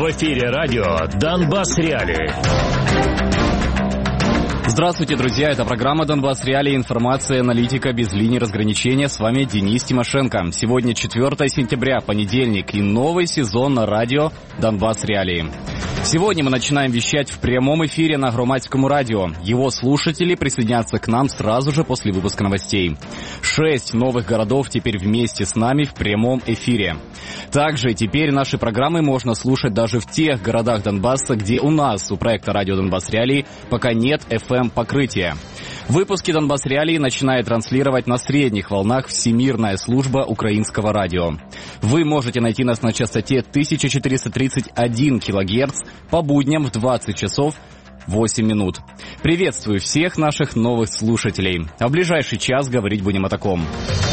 В эфире радио «Донбасс Реалии». Здравствуйте, друзья, это программа «Донбасс Реалии», информация, аналитика без линий разграничения. С вами Денис Тимошенко. Сегодня 4 сентября, понедельник, и новый сезон на радио «Донбасс Реалии». Сегодня мы начинаем вещать в прямом эфире на Громадскому радио. Его слушатели присоединятся к нам сразу же после выпуска новостей. 6 новых городов теперь вместе с нами в прямом эфире. Также теперь наши программы можно слушать даже в тех городах Донбасса, где у нас, у проекта «Радио Донбасс Реалии», пока нет FM-покрытия. Выпуски «Донбасс Реалии» начинает транслировать на средних волнах Всемирная служба украинского радио. Вы можете найти нас на частоте 1431 кГц по будням в 20 часов 8 минут. Приветствую всех наших новых слушателей. А в ближайший час говорить будем о таком.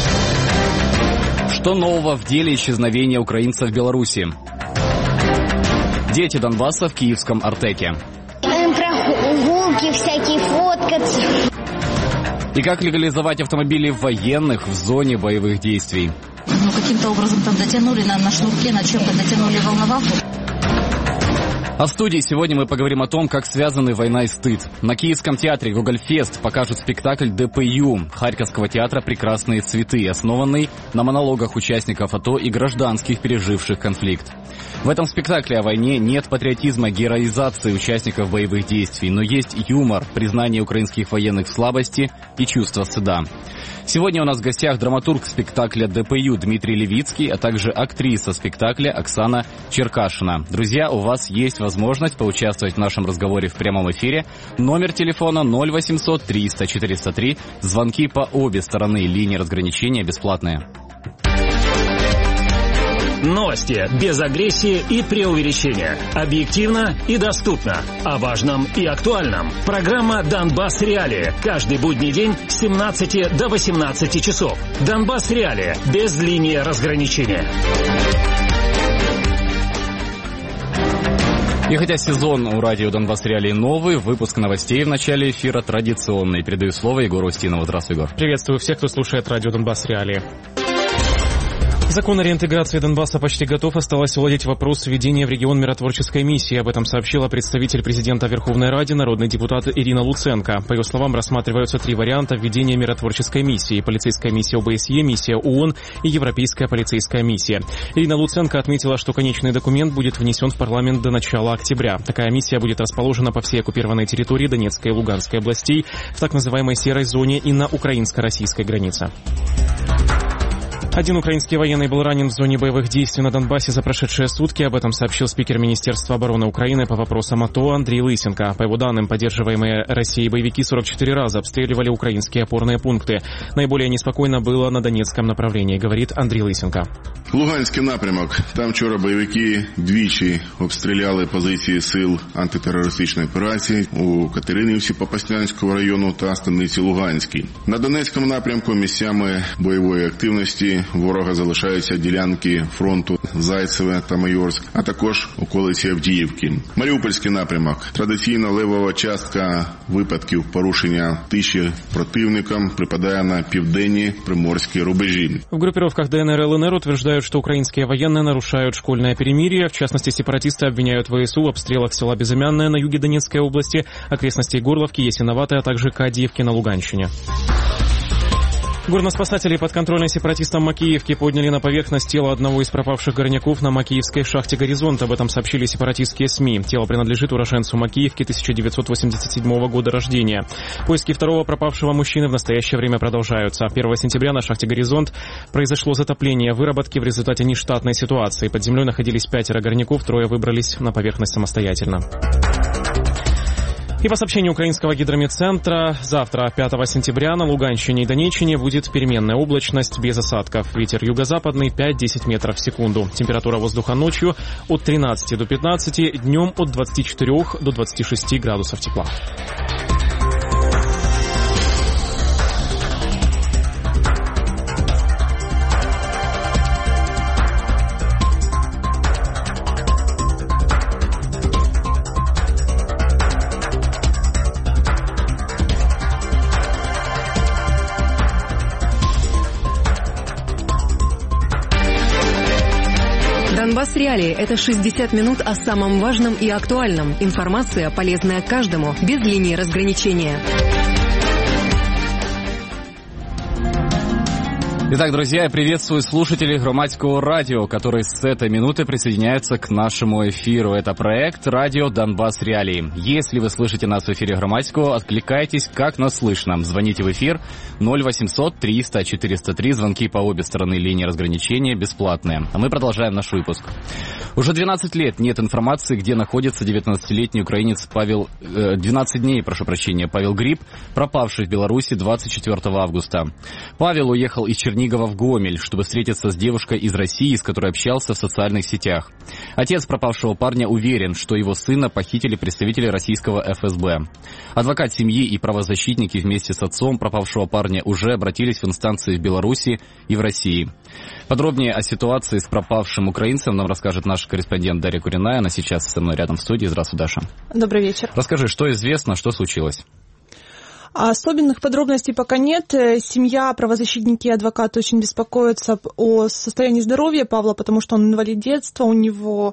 Что нового в деле исчезновения украинцев в Беларуси? Дети Донбасса в киевском Артеке. Прогулки всякие, фоткаться. И как легализовать автомобили военных в зоне боевых действий? Ну, каким-то образом там дотянули на шнурке, на чем-то дотянули волноваху. А в студии сегодня мы поговорим о том, как связаны война и стыд. На Киевском театре «Гогольфест» покажут спектакль ДПЮ Харьковского театра «Прекрасные цветы», основанный на монологах участников АТО и гражданских, переживших конфликт. В этом спектакле о войне нет патриотизма, героизации участников боевых действий, но есть юмор, признание украинских военных в слабости и чувство стыда. Сегодня у нас в гостях драматург спектакля ДПЮ Дмитрий Левицкий, а также актриса спектакля Оксана Черкашина. Друзья, у вас есть возможность поучаствовать в нашем разговоре в прямом эфире. Номер телефона 0800 300 403. Звонки по обе стороны линии разграничения бесплатные. Новости без агрессии и преувеличения. Объективно и доступно. О важном и актуальном. Программа «Донбасс Реалии». Каждый будний день с 17 до 18 часов. «Донбасс Реалии» без линии разграничения. И хотя сезон у радио «Донбасс Реалии» новый, выпуск новостей в начале эфира традиционный. Передаю слово Егору Устинову. Здравствуй, Егор. Приветствую всех, кто слушает радио «Донбасс Реалии». Закон о реинтеграции Донбасса почти готов. Осталось уладить вопрос введения в регион миротворческой миссии. Об этом сообщила представитель президента Верховной Рады, народный депутат Ирина Луценко. По ее словам, рассматриваются 3 варианта введения миротворческой миссии: полицейская миссия ОБСЕ, миссия ООН и европейская полицейская миссия. Ирина Луценко отметила, что конечный документ будет внесен в парламент до начала октября. Такая миссия будет расположена по всей оккупированной территории Донецкой и Луганской областей, в так называемой серой зоне и на украинско-российской границе. Один украинский военный был ранен в зоне боевых действий на Донбассе за прошедшие сутки. Об этом сообщил спикер Министерства обороны Украины по вопросам АТО Андрей Лысенко. По его данным, поддерживаемые Россией боевики 44 раза обстреливали украинские опорные пункты. Наиболее неспокойно было на Донецком направлении, говорит Андрій Лисенко. Луганський напрямок. Там вчора бойовики двічі обстріляли позиції сил антитерористичної операції у Катеринівці Попаснянського району та станиці Луганській. На Донецькому напрямку місцями бойової активності ворога залишаються ділянки фронту Зайцеве та Майорськ, а також околиці Авдіївки. Маріупольський напрямок. Традиційно левова частка випадків порушення тиші противникам припадає на південні приморські рубежі. В группировках ДНР и ЛНР утверждают, что украинские военные нарушают школьное перемирие. В частности, сепаратисты обвиняют ВСУ в обстрелах села Безымянное на юге Донецкой области, окрестностей Горловки, Ясиноватой, а также Кадиевки на Луганщине. Горноспасатели подконтрольной сепаратистам Макеевки подняли на поверхность тело одного из пропавших горняков на макеевской шахте «Горизонт». Об этом сообщили сепаратистские СМИ. Тело принадлежит уроженцу Макеевки 1987 года рождения. Поиски второго пропавшего мужчины в настоящее время продолжаются. 1 сентября на шахте «Горизонт» произошло затопление выработки в результате нештатной ситуации. Под землей находились 5 горняков, 3 выбрались на поверхность самостоятельно. И по сообщению украинского гидрометцентра, завтра, 5 сентября, на Луганщине и Донеччине будет переменная облачность без осадков. Ветер юго-западный 5-10 метров в секунду. Температура воздуха ночью от 13 до 15, днем от 24 до 26 градусов тепла. Донбасс Реалии – это 60 минут о самом важном и актуальном. Информация, полезная каждому, без линии разграничения. Итак, друзья, я приветствую слушателей Громадского радио, которые с этой минуты присоединяются к нашему эфиру. Это проект «Радио Донбасс Реалии». Если вы слышите нас в эфире Громадского, откликайтесь, как нас слышно. Звоните в эфир 0800 300 403. Звонки по обе стороны линии разграничения бесплатные. А мы продолжаем наш выпуск. Уже 12 лет нет информации, где находится 19-летний украинец Павел... 12 дней, Павел Гриб, пропавший в Беларуси 24 августа. Павел уехал из Чернигова в Гомель, чтобы встретиться с девушкой из России, с которой общался в социальных сетях. Отец пропавшего парня уверен, что его сына похитили представители российского ФСБ. Адвокат семьи и правозащитники вместе с отцом пропавшего парня уже обратились в инстанции в Беларуси и в России. Подробнее о ситуации с пропавшим украинцем нам расскажет наш корреспондент Дарья Куриная. Она сейчас со мной рядом в студии. Здравствуй, Даша. Добрый вечер. Расскажи, что известно, что случилось? Особенных подробностей пока нет. Семья, правозащитники и адвокаты очень беспокоятся о состоянии здоровья Павла, потому что он инвалид детства, у него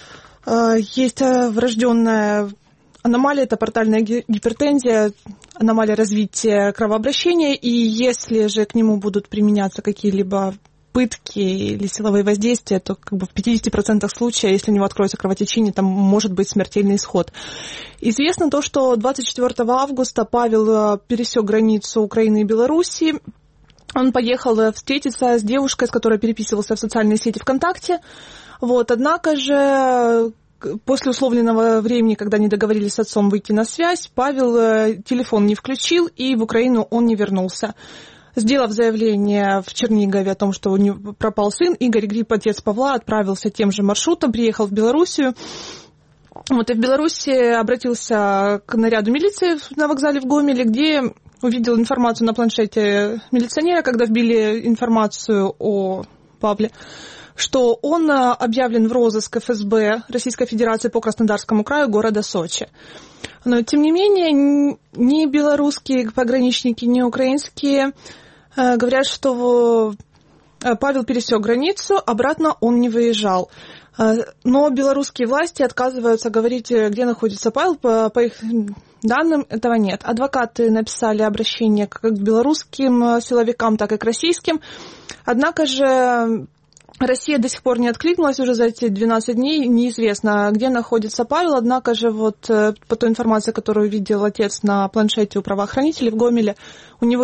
есть врожденная аномалия, это портальная гипертензия, аномалия развития кровообращения, и если же к нему будут применяться какие-либо пытки или силовые воздействия, то в 50% случаев, если у него откроется кровотечение, там может быть смертельный исход. Известно то, что 24 августа Павел пересек границу Украины и Беларуси. Он поехал встретиться с девушкой, с которой переписывался в социальной сети ВКонтакте. Однако же после условленного времени, когда они договорились с отцом выйти на связь, Павел телефон не включил, и в Украину он не вернулся. Сделав заявление в Чернигове о том, что у него пропал сын, Игорь Гриб, отец Павла, отправился тем же маршрутом, приехал в Белоруссию. И в Беларуси обратился к наряду милиции на вокзале в Гомеле, где увидел информацию на планшете милиционера, когда вбили информацию о Павле, что он объявлен в розыск ФСБ Российской Федерации по Краснодарскому краю города Сочи. Но, тем не менее, ни белорусские пограничники, ни украинские говорят, что Павел пересек границу, обратно он не выезжал. Но белорусские власти отказываются говорить, где находится Павел. По их данным, этого нет. Адвокаты написали обращение как к белорусским силовикам, так и к российским. Однако же Россия до сих пор не откликнулась уже за эти 12 дней. Неизвестно, где находится Павел. Однако же по той информации, которую видел отец на планшете у правоохранителей в Гомеле, у него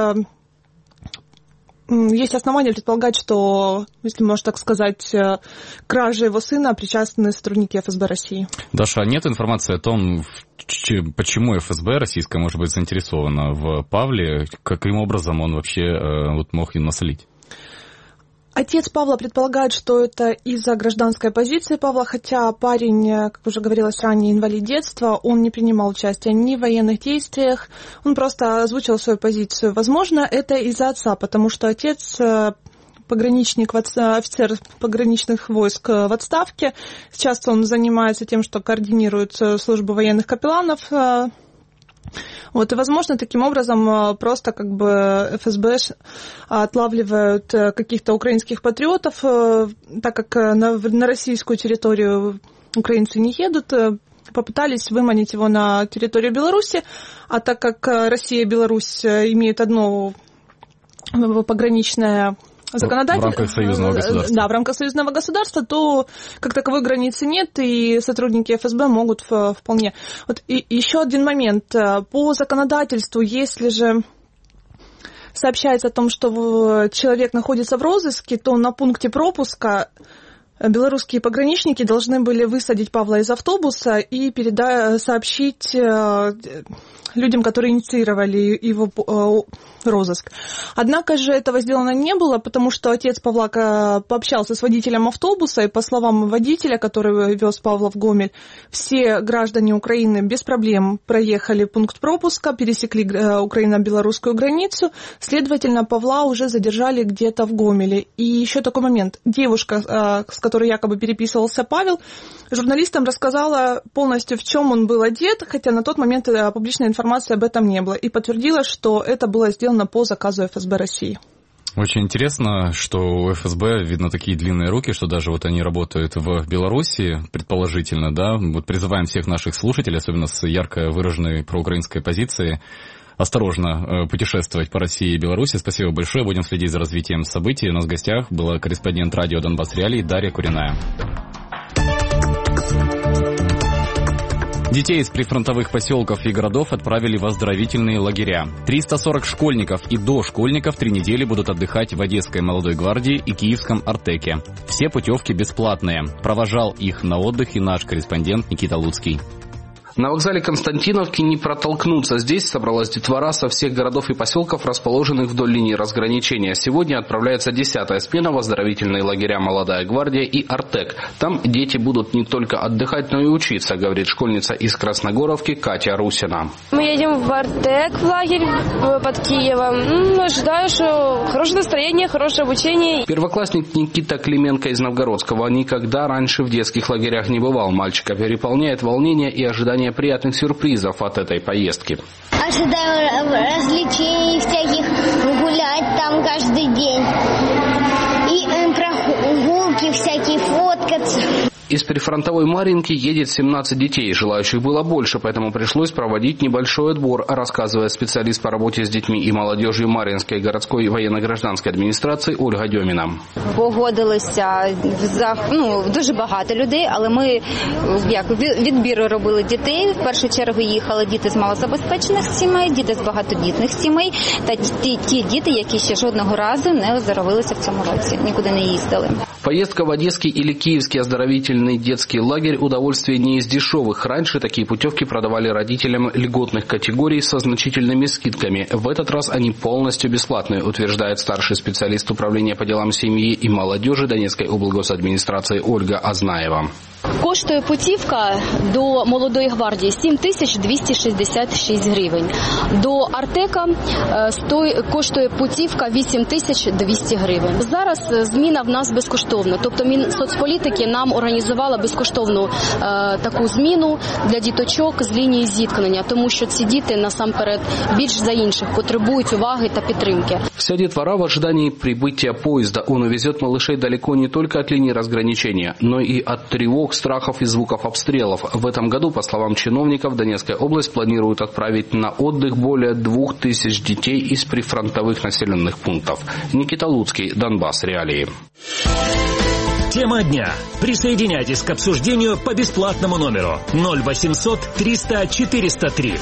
есть основания предполагать, что, если можно так сказать, к краже его сына причастны сотрудники ФСБ России. Даша, нет информации о том, почему ФСБ российская может быть заинтересована в Павле? Каким образом он вообще мог им насолить? Отец Павла предполагает, что это из-за гражданской позиции Павла, хотя парень, как уже говорилось ранее, инвалид детства, он не принимал участия ни в военных действиях, он просто озвучил свою позицию. Возможно, это из-за отца, потому что отец пограничник, офицер пограничных войск в отставке. Сейчас он занимается тем, что координирует службу военных капелланов. И, возможно, таким образом просто ФСБ отлавливают каких-то украинских патриотов, так как на российскую территорию украинцы не едут, попытались выманить его на территорию Беларуси, а так как Россия и Беларусь имеют одно пограничное законодательство. В рамках союзного государства. Да, в рамках союзного государства, то как таковой границы нет, и сотрудники ФСБ могут вполне. И еще один момент. По законодательству, если же сообщается о том, что человек находится в розыске, то на пункте пропуска белорусские пограничники должны были высадить Павла из автобуса и сообщить людям, которые инициировали его розыск. Однако же этого сделано не было, потому что отец Павла пообщался с водителем автобуса, и по словам водителя, который вез Павла в Гомель, все граждане Украины без проблем проехали пункт пропуска, пересекли украино-белорусскую границу, следовательно, Павла уже задержали где-то в Гомеле. И еще такой момент. Девушка, с которой якобы переписывался Павел, журналистам рассказала полностью, в чем он был одет, хотя на тот момент публичной информации об этом не было, и подтвердила, что это было сделано по заказу ФСБ России. Очень интересно, что у ФСБ, видно, такие длинные руки, что даже вот они работают в Беларуси, предположительно, да. Вот призываем всех наших слушателей, особенно с ярко выраженной проукраинской позицией, осторожно путешествовать по России и Беларуси. Спасибо большое, будем следить за развитием событий. У нас в гостях была корреспондент радио «Донбасс Реалии» Дарья Куриная. Детей из прифронтовых поселков и городов отправили в оздоровительные лагеря. 340 школьников и дошкольников 3 недели будут отдыхать в Одесской молодой гвардии и Киевском Артеке. Все путевки бесплатные. Провожал их на отдых и наш корреспондент Никита Луцкий. На вокзале Константиновки не протолкнуться. Здесь собралась детвора со всех городов и поселков, расположенных вдоль линии разграничения. Сегодня отправляется 10-я смена в оздоровительные лагеря «Молодая гвардия» и «Артек». Там дети будут не только отдыхать, но и учиться, говорит школьница из Красногоровки Катя Русина. Мы едем в «Артек», в лагерь под Киевом. Ожидаю, что хорошее настроение, хорошее обучение. Первоклассник Никита Клименко из Новгородского никогда раньше в детских лагерях не бывал. Мальчика переполняет волнение и ожидание приятных сюрпризов от этой поездки. Ожидаем развлечений всяких, гулять там каждый день. И прогулки всякие, фоткаться. Из прифронтовой Марьинки едет 17 детей. Желающих было больше, поэтому пришлось проводить небольшой отбор, рассказывает специалист по работе с детьми и молодежью Мар'їнської городской военно-гражданской адміністрації Ольга Дьоміна. Погодилося дуже багато людей, але ми відбір робили дітей. В першу чергу їхали діти з малозабезпечених сімей, діти з багатодітних сімей та ті діти, які ще жодного разу не оздоровилися в цьому році, нікуди не їздили. Поездка в Одесский или Киевский оздоровительный детский лагерь – удовольствие не из дешевых. Раньше такие путевки продавали родителям льготных категорий со значительными скидками. В этот раз они полностью бесплатные, утверждает старший специалист управления по делам семьи и молодежи Донецкой облгосадминистрации Ольга Азнаева. Коштує путівка до «Молодої гвардії» 7266 гривень. До «Артека» коштує путівка 8200 гривень. Зараз зміна в нас безкоштовна. Тобто Мінсоцполітики нам організувала безкоштовну таку зміну для діточок з лінії зіткнення, тому що ці діти насамперед більш за інших потребують уваги та підтримки. Вся детвора в ожидании прибытия поезда. Он увезет малышей далеко не только от линии разграничения, но и от тревог, страхов и звуков обстрелов. В этом году, по словам чиновников, Донецкая область планирует отправить на отдых более 2000 детей из прифронтовых населенных пунктов. Никита Луцкий, Донбасс Реалии. Тема дня. Присоединяйтесь к обсуждению по бесплатному номеру 0800 300 403.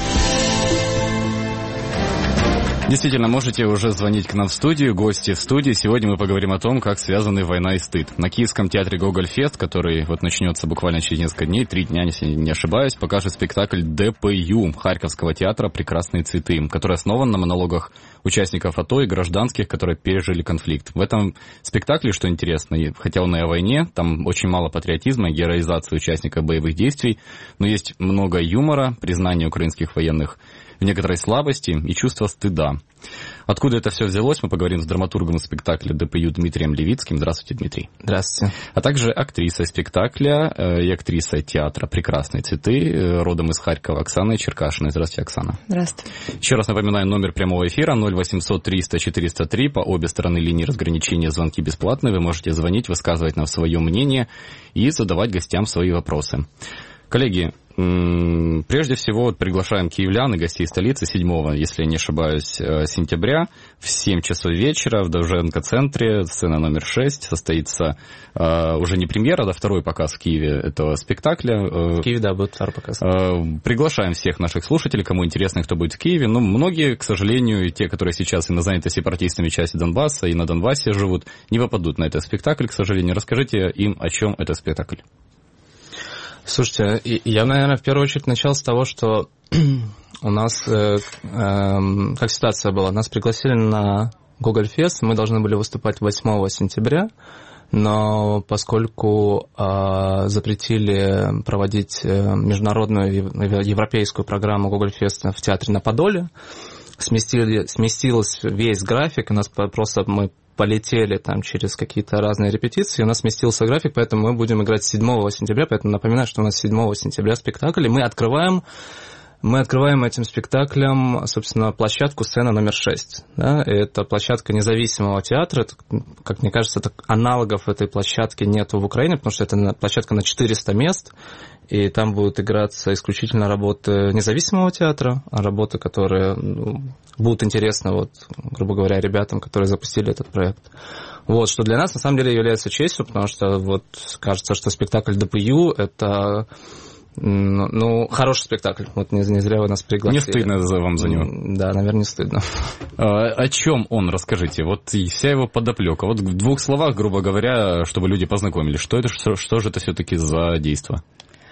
Действительно, можете уже звонить к нам в студию, гости в студии. Сегодня мы поговорим о том, как связаны война и стыд. На Киевском театре «Гоголь-фест», который вот начнется буквально через несколько дней, 3 дня, если не ошибаюсь, покажет спектакль ДПЮ Харьковского театра «Прекрасные цветы», который основан на монологах участников АТО и гражданских, которые пережили конфликт. В этом спектакле, что интересно, хотя он и о войне, там очень мало патриотизма и героизации участников боевых действий, но есть много юмора, признания украинских военных в некоторой слабости и чувство стыда. Откуда это все взялось, мы поговорим с драматургом спектакля ДПЮ Дмитрием Левицким. Здравствуйте, Дмитрий. Здравствуйте. А также актриса спектакля и актриса театра «Прекрасные цветы», родом из Харькова, Оксана Черкашина. Здравствуйте, Оксана. Здравствуйте. Еще раз напоминаю, номер прямого эфира 0800 300 403. По обе стороны линии разграничения звонки бесплатные. Вы можете звонить, высказывать нам свое мнение и задавать гостям свои вопросы. Коллеги, прежде всего приглашаем киевлян и гостей столицы 7, если я не ошибаюсь, сентября в 7 часов вечера в Довженко-центре, сцена номер 6, состоится уже не премьера, а второй показ в Киеве этого спектакля. В Киеве, да, будет второй показ. Приглашаем всех наших слушателей, кому интересно, кто будет в Киеве. Но многие, к сожалению, те, которые сейчас и заняты сепаратистами части Донбасса, и на Донбассе живут, не попадут на этот спектакль, к сожалению. Расскажите им, о чем этот спектакль. Слушайте, я, наверное, в первую очередь начал с того, что у нас, как ситуация была, нас пригласили на Гоголь-фест, мы должны были выступать 8 сентября, но поскольку запретили проводить международную европейскую программу Гоголь-феста в театре на Подоле, сместился весь график, у нас просто мы полетели там через какие-то разные репетиции, у нас сместился график, поэтому мы будем играть 7 сентября, поэтому напоминаю, что у нас 7 сентября спектакль, и мы открываем Мы открываем этим спектаклем, собственно, площадку «Сцена номер 6». Да? Это площадка независимого театра. Как мне кажется, аналогов этой площадки нету в Украине, потому что это площадка на 400 мест, и там будут играться исключительно работы независимого театра, работы, которые будут интересны, вот, грубо говоря, ребятам, которые запустили этот проект. Вот, что для нас на самом деле является честью, потому что вот кажется, что спектакль ДПЮ – это хороший спектакль. Вот не зря вы нас пригласили. Не стыдно вам за него? Да, наверное, не стыдно. О чем он, расскажите? Вот и вся его подоплека. Вот в 2 словах, грубо говоря, чтобы люди познакомились, что же это все-таки за действо?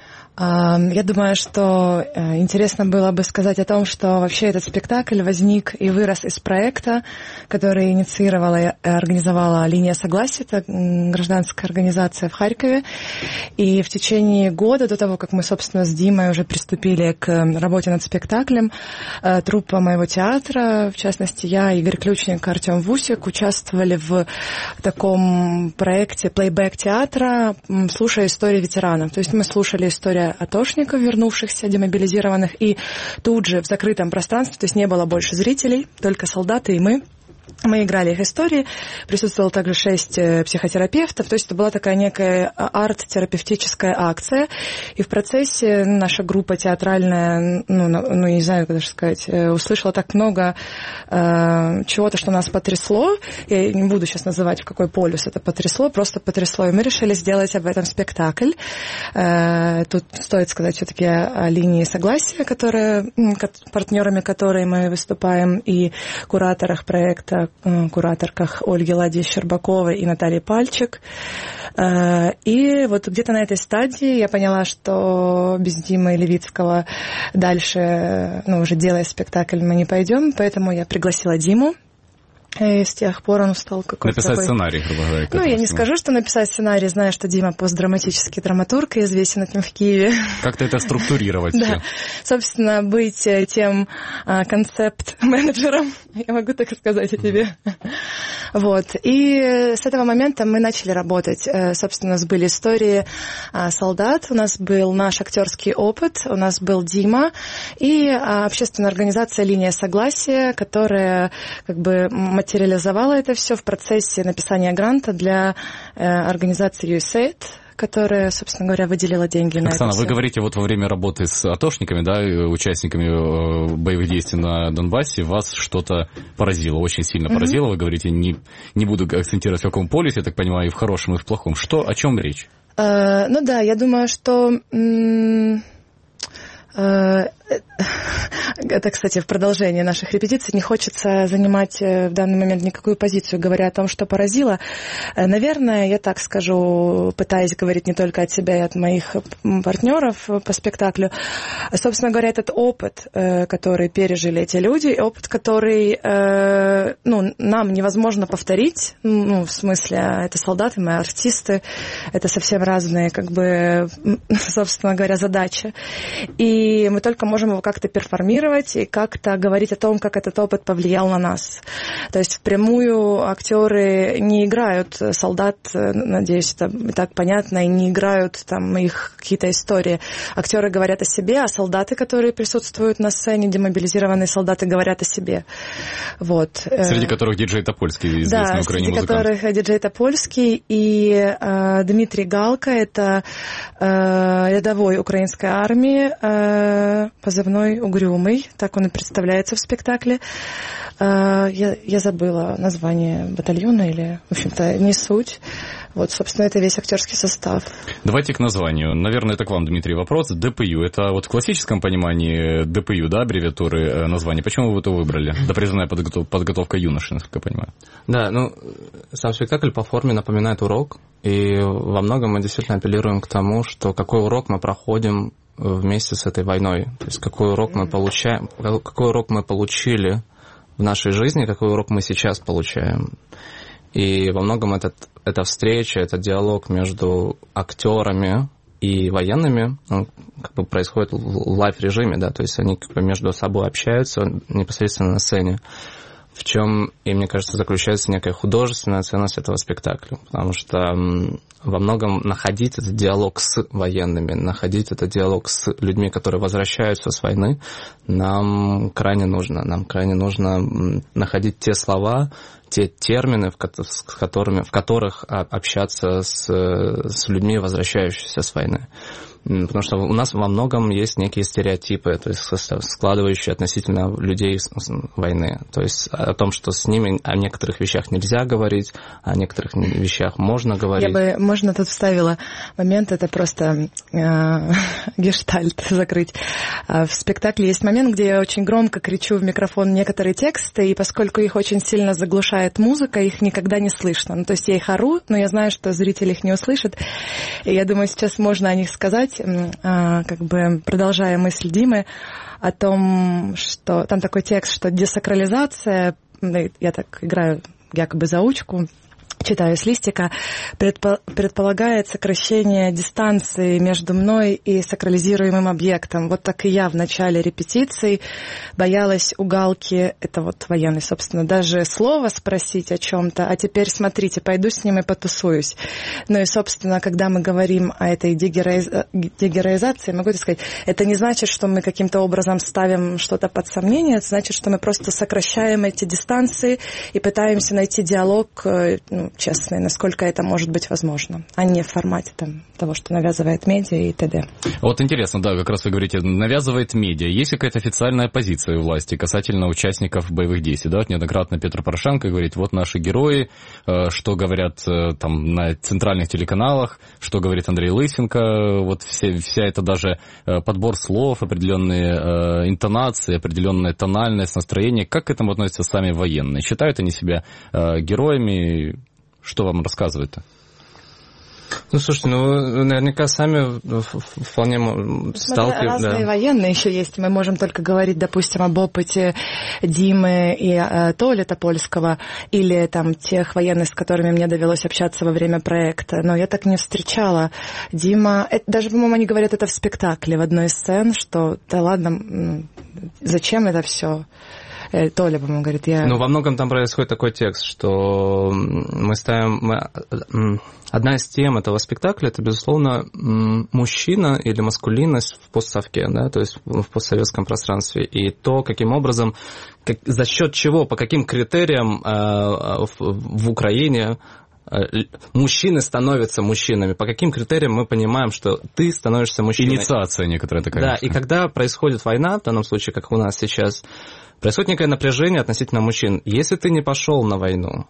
Я думаю, что интересно было бы сказать о том, что вообще этот спектакль возник и вырос из проекта, который инициировала и организовала «Линия согласия», это гражданская организация в Харькове. И в течение года, до того, как мы, собственно, с Димой уже приступили к работе над спектаклем, труппа моего театра, в частности, я, Игорь Ключник, Артем Вусик, участвовали в таком проекте плейбэк театра, слушая истории ветеранов. То есть мы слушали историю атошников, вернувшихся, демобилизированных, и тут же в закрытом пространстве, то есть не было больше зрителей, только солдаты и мы. Мы играли их истории, присутствовало также 6 психотерапевтов, то есть это была такая некая арт-терапевтическая акция, и в процессе наша группа театральная, не знаю, как даже сказать, услышала так много чего-то, что нас потрясло, я не буду сейчас называть, в какой полюс это потрясло, просто потрясло, и мы решили сделать об этом спектакль. Тут стоит сказать все-таки о линии согласия, партнерами которой мы выступаем, и кураторах проекта, кураторках Ольги Ладьи Щербаковой и Натальи Пальчик. И вот где-то на этой стадии я поняла, что без Димы Левицкого дальше, уже делая спектакль, мы не пойдем, поэтому я пригласила Диму. И с тех пор он стал какой-то написать такой... сценарий, грубо говоря. Я не скажу, что написать сценарий, знаю, что Дима постдраматический драматург, и известен этим в Киеве. Как-то это структурировать все. Да, собственно, быть тем концепт-менеджером, я могу так сказать о тебе. Вот, и с этого момента мы начали работать. Собственно, у нас были истории солдат, у нас был наш актерский опыт, у нас был Дима, и общественная организация «Линия согласия», которая как бы материализовала это все в процессе написания гранта для организации USAID, которая, собственно говоря, выделила деньги на это. Оксана, вы говорите, вот во время работы с атошниками, да, участниками боевых действий на Донбассе, вас что-то поразило, очень сильно поразило. Вы говорите, не буду акцентировать в каком полюсе, я так понимаю, и в хорошем, и в плохом. О чем речь? Я думаю, что... Это, кстати, в продолжении наших репетиций. Не хочется занимать в данный момент никакую позицию, говоря о том, что поразило. Наверное, я так скажу, пытаясь говорить не только от себя и от моих партнеров по спектаклю. Собственно говоря, этот опыт, который пережили эти люди, опыт, который нам невозможно повторить. В смысле, это солдаты, мы артисты, это совсем разные, собственно говоря, задачи. И мы только можем его как-то перформировать и как-то говорить о том, как этот опыт повлиял на нас. То есть впрямую актеры не играют солдат, надеюсь, это и так понятно, и не играют там их какие-то истории. Актеры говорят о себе, а солдаты, которые присутствуют на сцене, демобилизированные солдаты, говорят о себе. Вот. Среди которых диджей Топольский, известный в Украине музыкант. Да, среди которых диджей Топольский и Дмитрий Галка, это рядовой украинской армии, позывной «Угрюмый», так он и представляется в спектакле. Я забыла название батальона или, в общем-то, не суть. Вот, собственно, это весь актерский состав. Давайте к названию. Наверное, это к вам, Дмитрий, вопрос. ДПЮ. Это вот в классическом понимании ДПЮ, да, аббревиатуры названия. Почему вы это выбрали? Допризывная подготовка юноши, насколько я понимаю. Да, сам спектакль по форме напоминает урок. И во многом мы действительно апеллируем к тому, что какой урок мы проходим вместе с этой войной. То есть какой урок мы получаем, какой урок мы получили в нашей жизни, какой урок мы сейчас получаем. И во многом эта встреча, этот диалог между актерами и военными происходит в лайв-режиме, да, то есть они между собой общаются непосредственно на сцене. в чем, и мне кажется, заключается некая художественная ценность этого спектакля. Потому что во многом находить этот диалог с военными, находить этот диалог с людьми, которые возвращаются с войны, нам крайне нужно. Нам крайне нужно находить те слова, те термины, в которых общаться с людьми, возвращающимися с войны. Потому что у нас во многом есть некие стереотипы, то есть складывающие относительно людей с войны. То есть о том, что с ними о некоторых вещах нельзя говорить, о некоторых вещах можно говорить. Можно тут вставила момент, это просто гештальт закрыть. В спектакле есть момент, где я очень громко кричу в микрофон некоторые тексты, и поскольку их очень сильно заглушает музыка, их никогда не слышно. Ну, то есть я их ору, но я знаю, что зритель их не услышит. И я думаю, сейчас можно о них сказать, как бы продолжая мысль Димы о том, что там такой текст, что десакрализация, я так играю якобы заучку, читаю с листика, предполагает сокращение дистанции между мной и сакрализируемым объектом. Вот так и я в начале репетиции боялась у Галки, это вот военный, собственно, даже слово спросить о чем-то, а теперь, смотрите, пойду с ним и потусуюсь. Ну и, собственно, когда мы говорим о этой дегероизации, могу сказать, это не значит, что мы каким-то образом ставим что-то под сомнение, это значит, что мы просто сокращаем эти дистанции и пытаемся найти диалог, честный, насколько это может быть возможно, а не в формате того, что навязывает медиа и т.д. Вот интересно, да, как раз вы говорите, навязывает медиа. Есть какая-то официальная позиция у власти касательно участников боевых действий? Да, вот неоднократно Петр Порошенко говорит, вот наши герои, что говорят там на центральных телеканалах, что говорит Андрей Лысенко, вот вся это даже подбор слов, определенные интонации, определенная тональность, настроение. Как к этому относятся сами военные? Считают они себя героями? Что вам рассказывают-то? Ну, слушайте, вы наверняка сами вполне сталкиваетесь. Разные военные еще есть. Мы можем только говорить, допустим, об опыте Димы и Толи Топольского или там тех военных, с которыми мне довелось общаться во время проекта. Но я так не встречала. Дима... даже, по-моему, они говорят это в спектакле, в одной из сцен, что да ладно, зачем это все? Толя, по-моему, говорит, Ну, во многом там происходит такой текст, что мы ставим... Одна из тем этого спектакля, это, безусловно, мужчина или маскулинность в постсовке, да, то есть в постсоветском пространстве, и то, каким образом, за счет чего, по каким критериям в Украине мужчины становятся мужчинами. По каким критериям мы понимаем, что ты становишься мужчиной? Инициация некоторая такая. Да, и когда происходит война, в данном случае, как у нас сейчас, происходит некое напряжение относительно мужчин. Если ты не пошел на войну,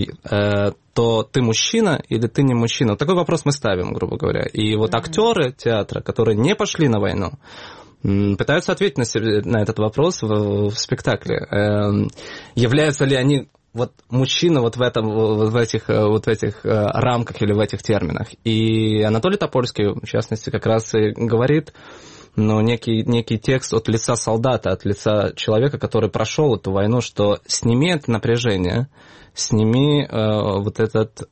то ты мужчина или ты не мужчина? Вот такой вопрос мы ставим, грубо говоря. И вот актеры театра, которые не пошли на войну, пытаются ответить на этот вопрос в спектакле. Являются ли они вот мужчина вот в этих рамках или в этих терминах? И Анатолий Топольский, в частности, как раз и говорит, некий текст от лица солдата, от лица человека, который прошел эту войну, что сними это напряжение, сними вот этот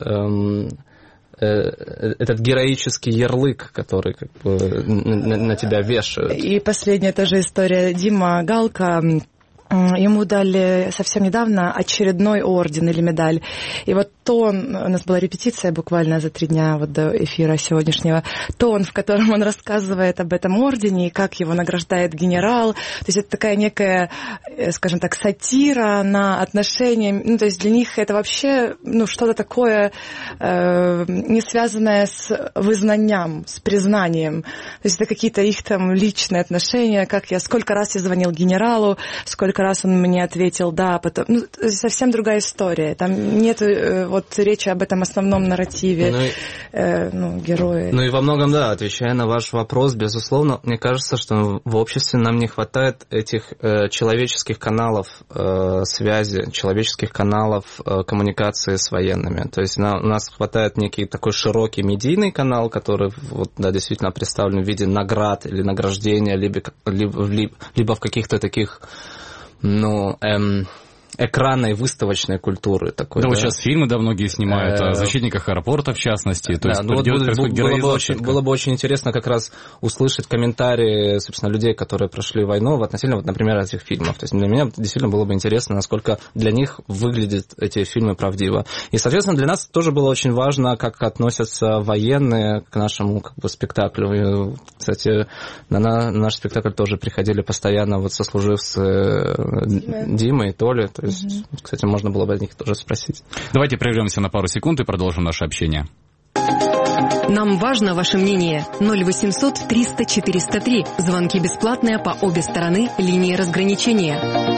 героический ярлык, который как бы на тебя вешают. И последняя тоже история. Дима Галка, ему дали совсем недавно очередной орден или медаль. И вот тон, у нас была репетиция буквально за 3 дня вот до эфира сегодняшнего, тон, в котором он рассказывает об этом ордене и как его награждает генерал. То есть это такая некая, скажем так, сатира на отношения. Ну, то есть для них это вообще что-то такое не связанное с вызнанием, с признанием. То есть это какие-то их там личные отношения, сколько раз я звонил генералу, сколько раз он мне ответил «да», потом... совсем другая история. Там нет вот речи об этом основном нарративе героя. Ну и во многом, да, отвечая на ваш вопрос, безусловно, мне кажется, что в обществе нам не хватает этих человеческих каналов связи, человеческих каналов коммуникации с военными. То есть у нас хватает некий такой широкий медийный канал, который действительно представлен в виде наград или награждения, либо в каких-то таких экранной выставочной культуры такой. Да, вот сейчас фильмы, да, многие снимают о защитниках аэропорта, в частности. То есть было бы очень интересно как раз услышать комментарии, собственно, людей, которые прошли войну, относительно, вот, например, этих фильмов. То есть для меня действительно было бы интересно, насколько для них выглядят эти фильмы правдиво. И, соответственно, для нас тоже было очень важно, как относятся военные к нашему как бы спектаклю. И, кстати, на наш спектакль тоже приходили постоянно вот сослуживцы Димы и Толи. То есть, кстати, можно было бы о них тоже спросить. Давайте прервемся на пару секунд и продолжим наше общение. Нам важно ваше мнение. 0800 300 403. Звонки бесплатные по обе стороны линии разграничения.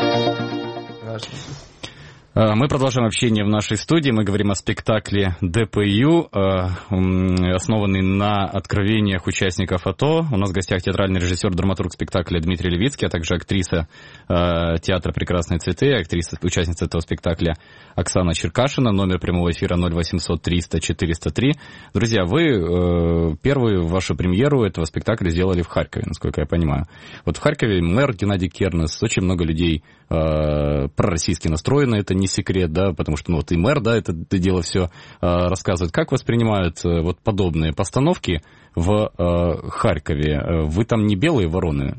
Мы продолжаем общение в нашей студии. Мы говорим о спектакле «ДПЮ», основанный на откровениях участников АТО. У нас в гостях театральный режиссер, драматург спектакля Дмитрий Левицкий, а также актриса театра «Прекрасные цветы», участница этого спектакля Оксана Черкашина. Номер прямого эфира 0800 300 403. Друзья, вы первую вашу премьеру этого спектакля сделали в Харькове, насколько я понимаю. Вот в Харькове мэр Геннадий Кернес, очень много людей пророссийски настроены, это не секрет, да, потому что вот и мэр, да, это дело все рассказывает. Как воспринимают вот подобные постановки в Харькове? Вы там не белые вороны?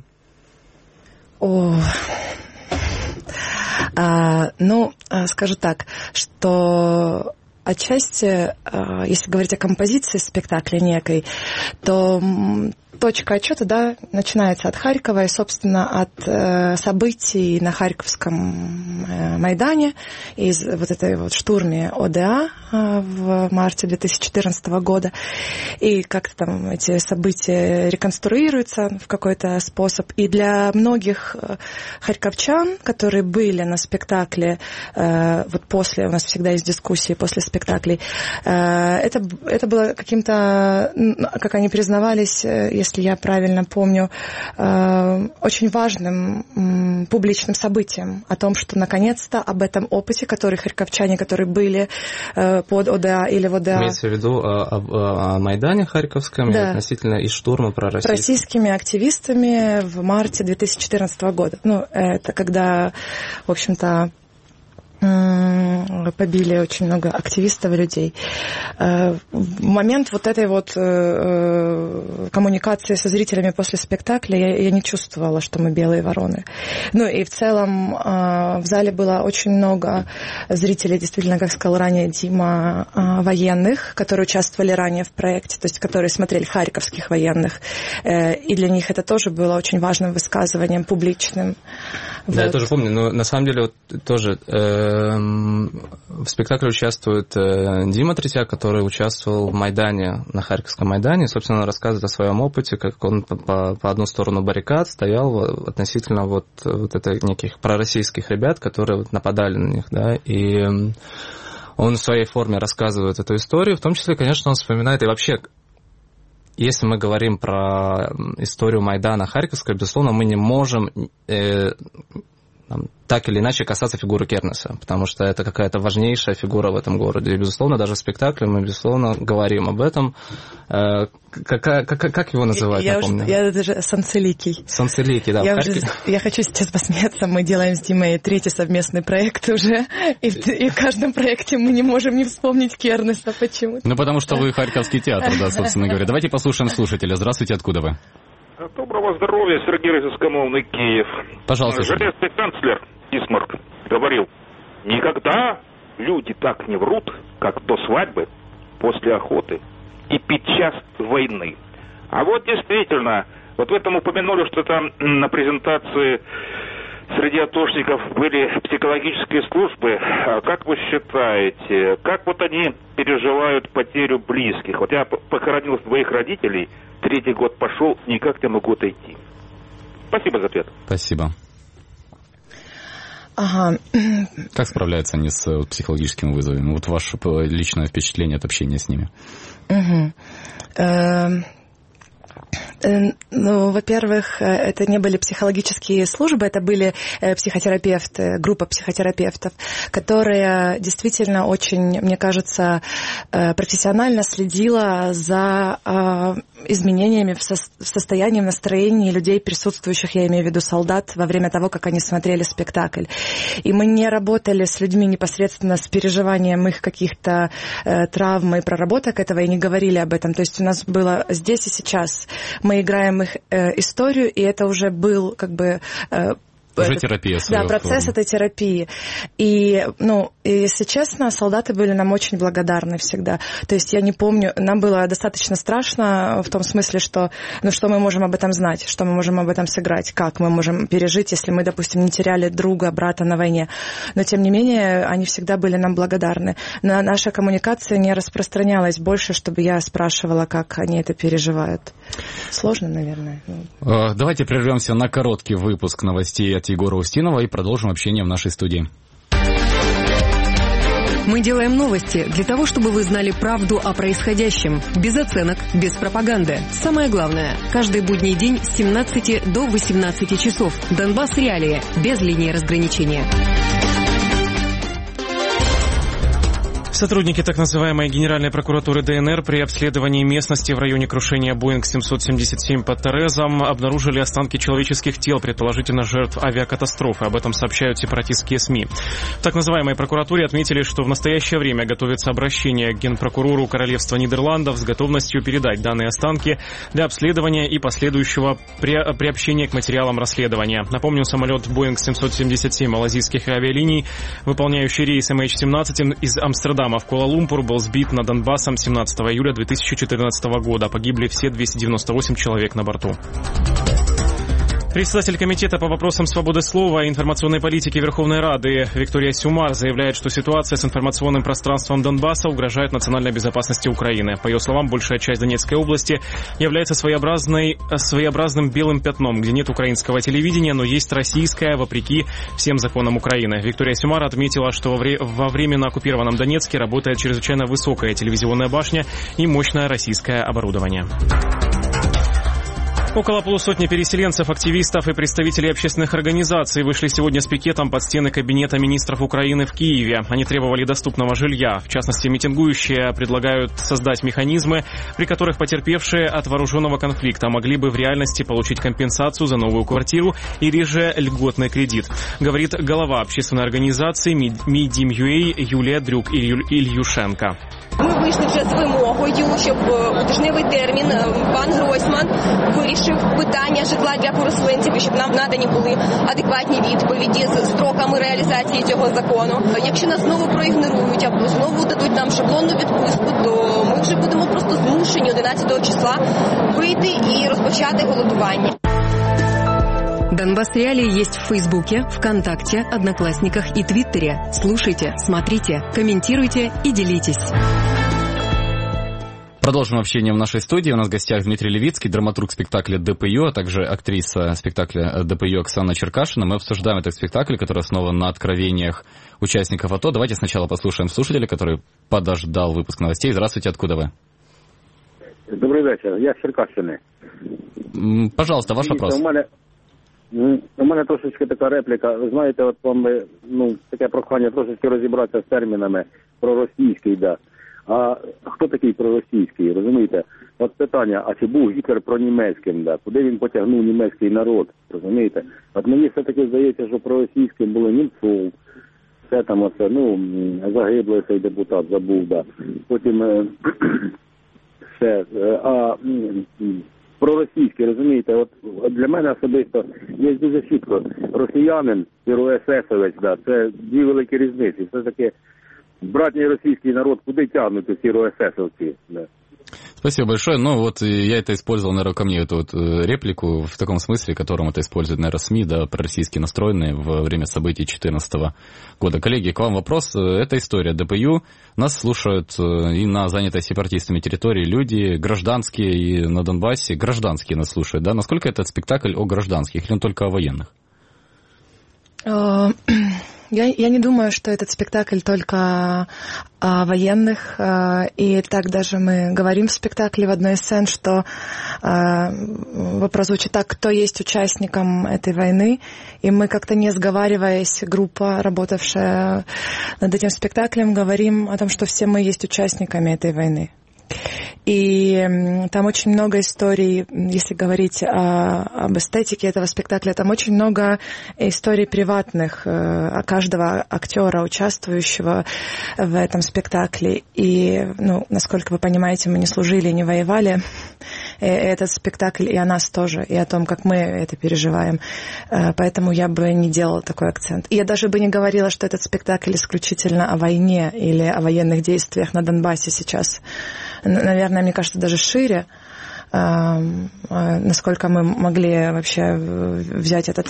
Скажу так, что отчасти, если говорить о композиции спектакля некой, то точка отчета, да, начинается от Харькова и, собственно, от событий на Харьковском Майдане, из вот этой вот штурме ОДА в марте 2014 года. И как-то там эти события реконструируются в какой-то способ. И для многих харьковчан, которые были на спектакле, вот после, у нас всегда есть дискуссии после спектаклей, это было каким-то, как они признавались, если я правильно помню, очень важным публичным событием о том, что наконец-то об этом опыте, который харьковчане, которые были под ОДА или в ОДА... Имеется в виду о Майдане Харьковском, да, и относительно и штурма пророссийскими активистами в марте 2014 года. Это когда, в общем-то, побили очень много активистов и людей. В момент вот этой вот коммуникации со зрителями после спектакля я не чувствовала, что мы белые вороны. И в целом в зале было очень много зрителей, действительно, как сказал ранее Дима, военных, которые участвовали ранее в проекте, то есть которые смотрели харьковских военных. И для них это тоже было очень важным высказыванием, публичным. Да, я тоже помню, но на самом деле вот тоже... В спектакле участвует Дима Третьяк, который участвовал в Майдане, на Харьковском Майдане. Собственно, он рассказывает о своем опыте, как он по одну сторону баррикад стоял относительно вот этих неких пророссийских ребят, которые вот нападали на них, да, и он в своей форме рассказывает эту историю, в том числе, конечно, он вспоминает и вообще... Если мы говорим про историю Майдана Харьковского, безусловно, мы не можем так или иначе касаться фигуры Кернеса, потому что это какая-то важнейшая фигура в этом городе. И, безусловно, даже в спекле мы, безусловно, говорим об этом. Как его называют, напомню? Я даже Санцеликий. Санцеликий, да. Я хочу сейчас посмеяться. Мы делаем с Димой третий совместный проект уже, и в каждом проекте мы не можем не вспомнить Кернеса почему-то. Потому что вы Харьковский театр, да, собственно говоря. Давайте послушаем слушателя. Здравствуйте, откуда вы? Доброго здоровья, Сергей из Искомовный, Киев. Пожалуйста. Железный канцлер Бисмарк говорил: никогда люди так не врут, как до свадьбы, после охоты и подчас войны. А вот действительно, вот в этом упомянули, что там на презентации среди атошников были психологические службы. А как вы считаете, как вот они переживают потерю близких? Вот я похоронил своих родителей, 3-й год пошел, никак не могу отойти. Спасибо за ответ. Спасибо. Ага. Как справляются они с психологическими вызовами? Вот ваше личное впечатление от общения с ними. Ну, во-первых, это не были психологические службы, это были психотерапевты, группа психотерапевтов, которые действительно очень, мне кажется, профессионально следила за изменениями в состоянии, в настроении людей, присутствующих, я имею в виду солдат, во время того, как они смотрели спектакль. И мы не работали с людьми непосредственно с переживанием их каких-то травм и проработок этого, и не говорили об этом. То есть у нас было здесь и сейчас. Мы играем их историю, и это уже был как бы... Уже терапия. Да, процесс этой терапии. И, если честно, солдаты были нам очень благодарны всегда. То есть я не помню, нам было достаточно страшно в том смысле, что, что мы можем об этом знать, что мы можем об этом сыграть, как мы можем пережить, если мы, допустим, не теряли друга, брата на войне. Но, тем не менее, они всегда были нам благодарны. Но наша коммуникация не распространялась больше, чтобы я спрашивала, как они это переживают. Сложно, наверное. Давайте прервемся на короткий выпуск новостей от Егора Устинова и продолжим общение в нашей студии. Мы делаем новости для того, чтобы вы знали правду о происходящем. Без оценок, без пропаганды. Самое главное, каждый будний день с 17 до 18 часов. Донбасс Реалии. Без линии разграничения. Сотрудники так называемой Генеральной прокуратуры ДНР при обследовании местности в районе крушения Боинг 777 под Терезом обнаружили останки человеческих тел, предположительно жертв авиакатастрофы. Об этом сообщают сепаратистские СМИ. В так называемой прокуратуре отметили, что в настоящее время готовится обращение к генпрокурору Королевства Нидерландов с готовностью передать данные останки для обследования и последующего приобщения к материалам расследования. Напомню, самолет Боинг 777 малазийских авиалиний, выполняющий рейс MH17 из Амстердама в Куала-Лумпур, был сбит над Донбассом 17 июля 2014 года. Погибли все 298 человек на борту. Председатель Комитета по вопросам свободы слова и информационной политики Верховной Рады Виктория Сюмар заявляет, что ситуация с информационным пространством Донбасса угрожает национальной безопасности Украины. По ее словам, большая часть Донецкой области является своеобразным белым пятном, где нет украинского телевидения, но есть российское, вопреки всем законам Украины. Виктория Сюмар отметила, что во временно оккупированном Донецке работает чрезвычайно высокая телевизионная башня и мощное российское оборудование. Около полусотни переселенцев, активистов и представителей общественных организаций вышли сегодня с пикетом под стены Кабинета министров Украины в Киеве. Они требовали доступного жилья. В частности, митингующие предлагают создать механизмы, при которых потерпевшие от вооруженного конфликта могли бы в реальности получить компенсацию за новую квартиру или же льготный кредит, говорит глава общественной организации Мідім.UA Юлія Дрюк-Ільюшенко. Ми вийшли вже з вимогою, щоб у тижневий термін пан Гройсман вирішив питання житла для переселенців і щоб нам надані були адекватні відповіді з строками реалізації цього закону. Якщо нас знову проігнорують або знову дадуть нам шаблонну відпустку, то ми вже будемо просто змушені 11 числа вийти і розпочати голодування. Донбасс Реалии есть в Фейсбуке, ВКонтакте, Одноклассниках и Твиттере. Слушайте, смотрите, комментируйте и делитесь. Продолжим общение в нашей студии. У нас в гостях Дмитрий Левицкий, драматург спектакля «ДПЮ», а также актриса спектакля «ДПЮ» Оксана Черкашина. Мы обсуждаем этот спектакль, который основан на откровениях участников АТО. Давайте сначала послушаем слушателя, который подождал выпуск новостей. Здравствуйте, откуда вы? Добрий вечір, я з Черкащини. Пожалуйста, ваш вопрос. У мене трошечки така репліка. Ви знаєте, от вам таке прохання трошечки розібратися з термінами проросійський, да. А хто такий проросійський, розумієте? От питання, а чи був Гітлер пронімецьким, да? Куди він потягнув німецький народ, розумієте? От мені все-таки здається, що проросійським було Німцов, все там оце, загиблий цей депутат, забув, да. Потім все, проросійський, розумієте, от для мене особисто є дуже чітко, росіянин і РССовець, да, це дві великі різниці, все-таки братній російський народ, куди тягнуть ці РССовці, да. Спасибо большое. Ну, вот я это использовал, наверное, ко мне эту вот реплику в таком смысле, которым это используют, наверное, СМИ, да, пророссийски настроенные во время событий 2014 года. Коллеги, к вам вопрос. Это история ДПЮ. Нас слушают и на занятой сепаратистами территории люди, гражданские, и на Донбассе гражданские нас слушают, да? Насколько этот спектакль о гражданских или он только о военных? Я не думаю, что этот спектакль только о военных. И так даже мы говорим в спектакле в одной из сцен, что вопрос звучит так: кто есть участником этой войны? И мы как-то, не сговариваясь, группа, работавшая над этим спектаклем, говорим о том, что все мы есть участниками этой войны. И там очень много историй, если говорить об эстетике этого спектакля, там очень много историй приватных каждого актера, участвующего в этом спектакле. И, насколько вы понимаете, мы не служили, не воевали. Этот спектакль и о нас тоже, и о том, как мы это переживаем. Поэтому я бы не делала такой акцент. И я даже бы не говорила, что этот спектакль исключительно о войне или о военных действиях на Донбассе сейчас. Наверное, мне кажется, даже шире, насколько мы могли вообще взять этот,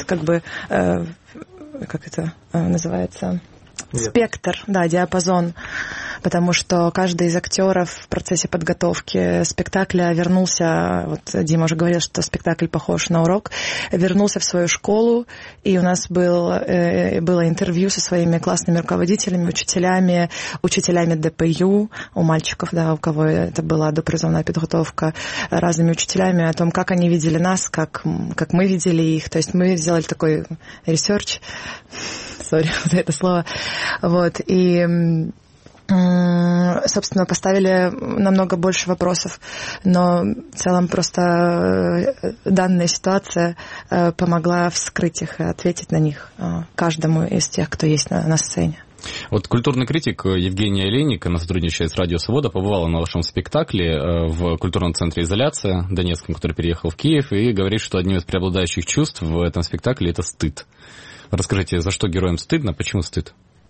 как это называется, спектр, диапазон, потому что каждый из актеров в процессе подготовки спектакля вернулся, вот Дима уже говорил, что спектакль похож на урок, вернулся в свою школу, и у нас было интервью со своими классными руководителями, учителями ДПЮ, у мальчиков, у кого это была допризывная подготовка, разными учителями, о том, как они видели нас, как мы видели их. То есть мы сделали такой ресерч, вот это слово, и собственно, поставили намного больше вопросов, но в целом просто данная ситуация помогла вскрыть их и ответить на них каждому из тех, кто есть на сцене. Вот культурный критик Евгения Олейник, она сотрудничает с Радио Свобода, побывала на вашем спектакле в культурном центре «Изоляция» Донецком, который переехал в Киев, и говорит, что одним из преобладающих чувств в этом спектакле – это стыд. Расскажите, за что героям стыдно, почему стыд?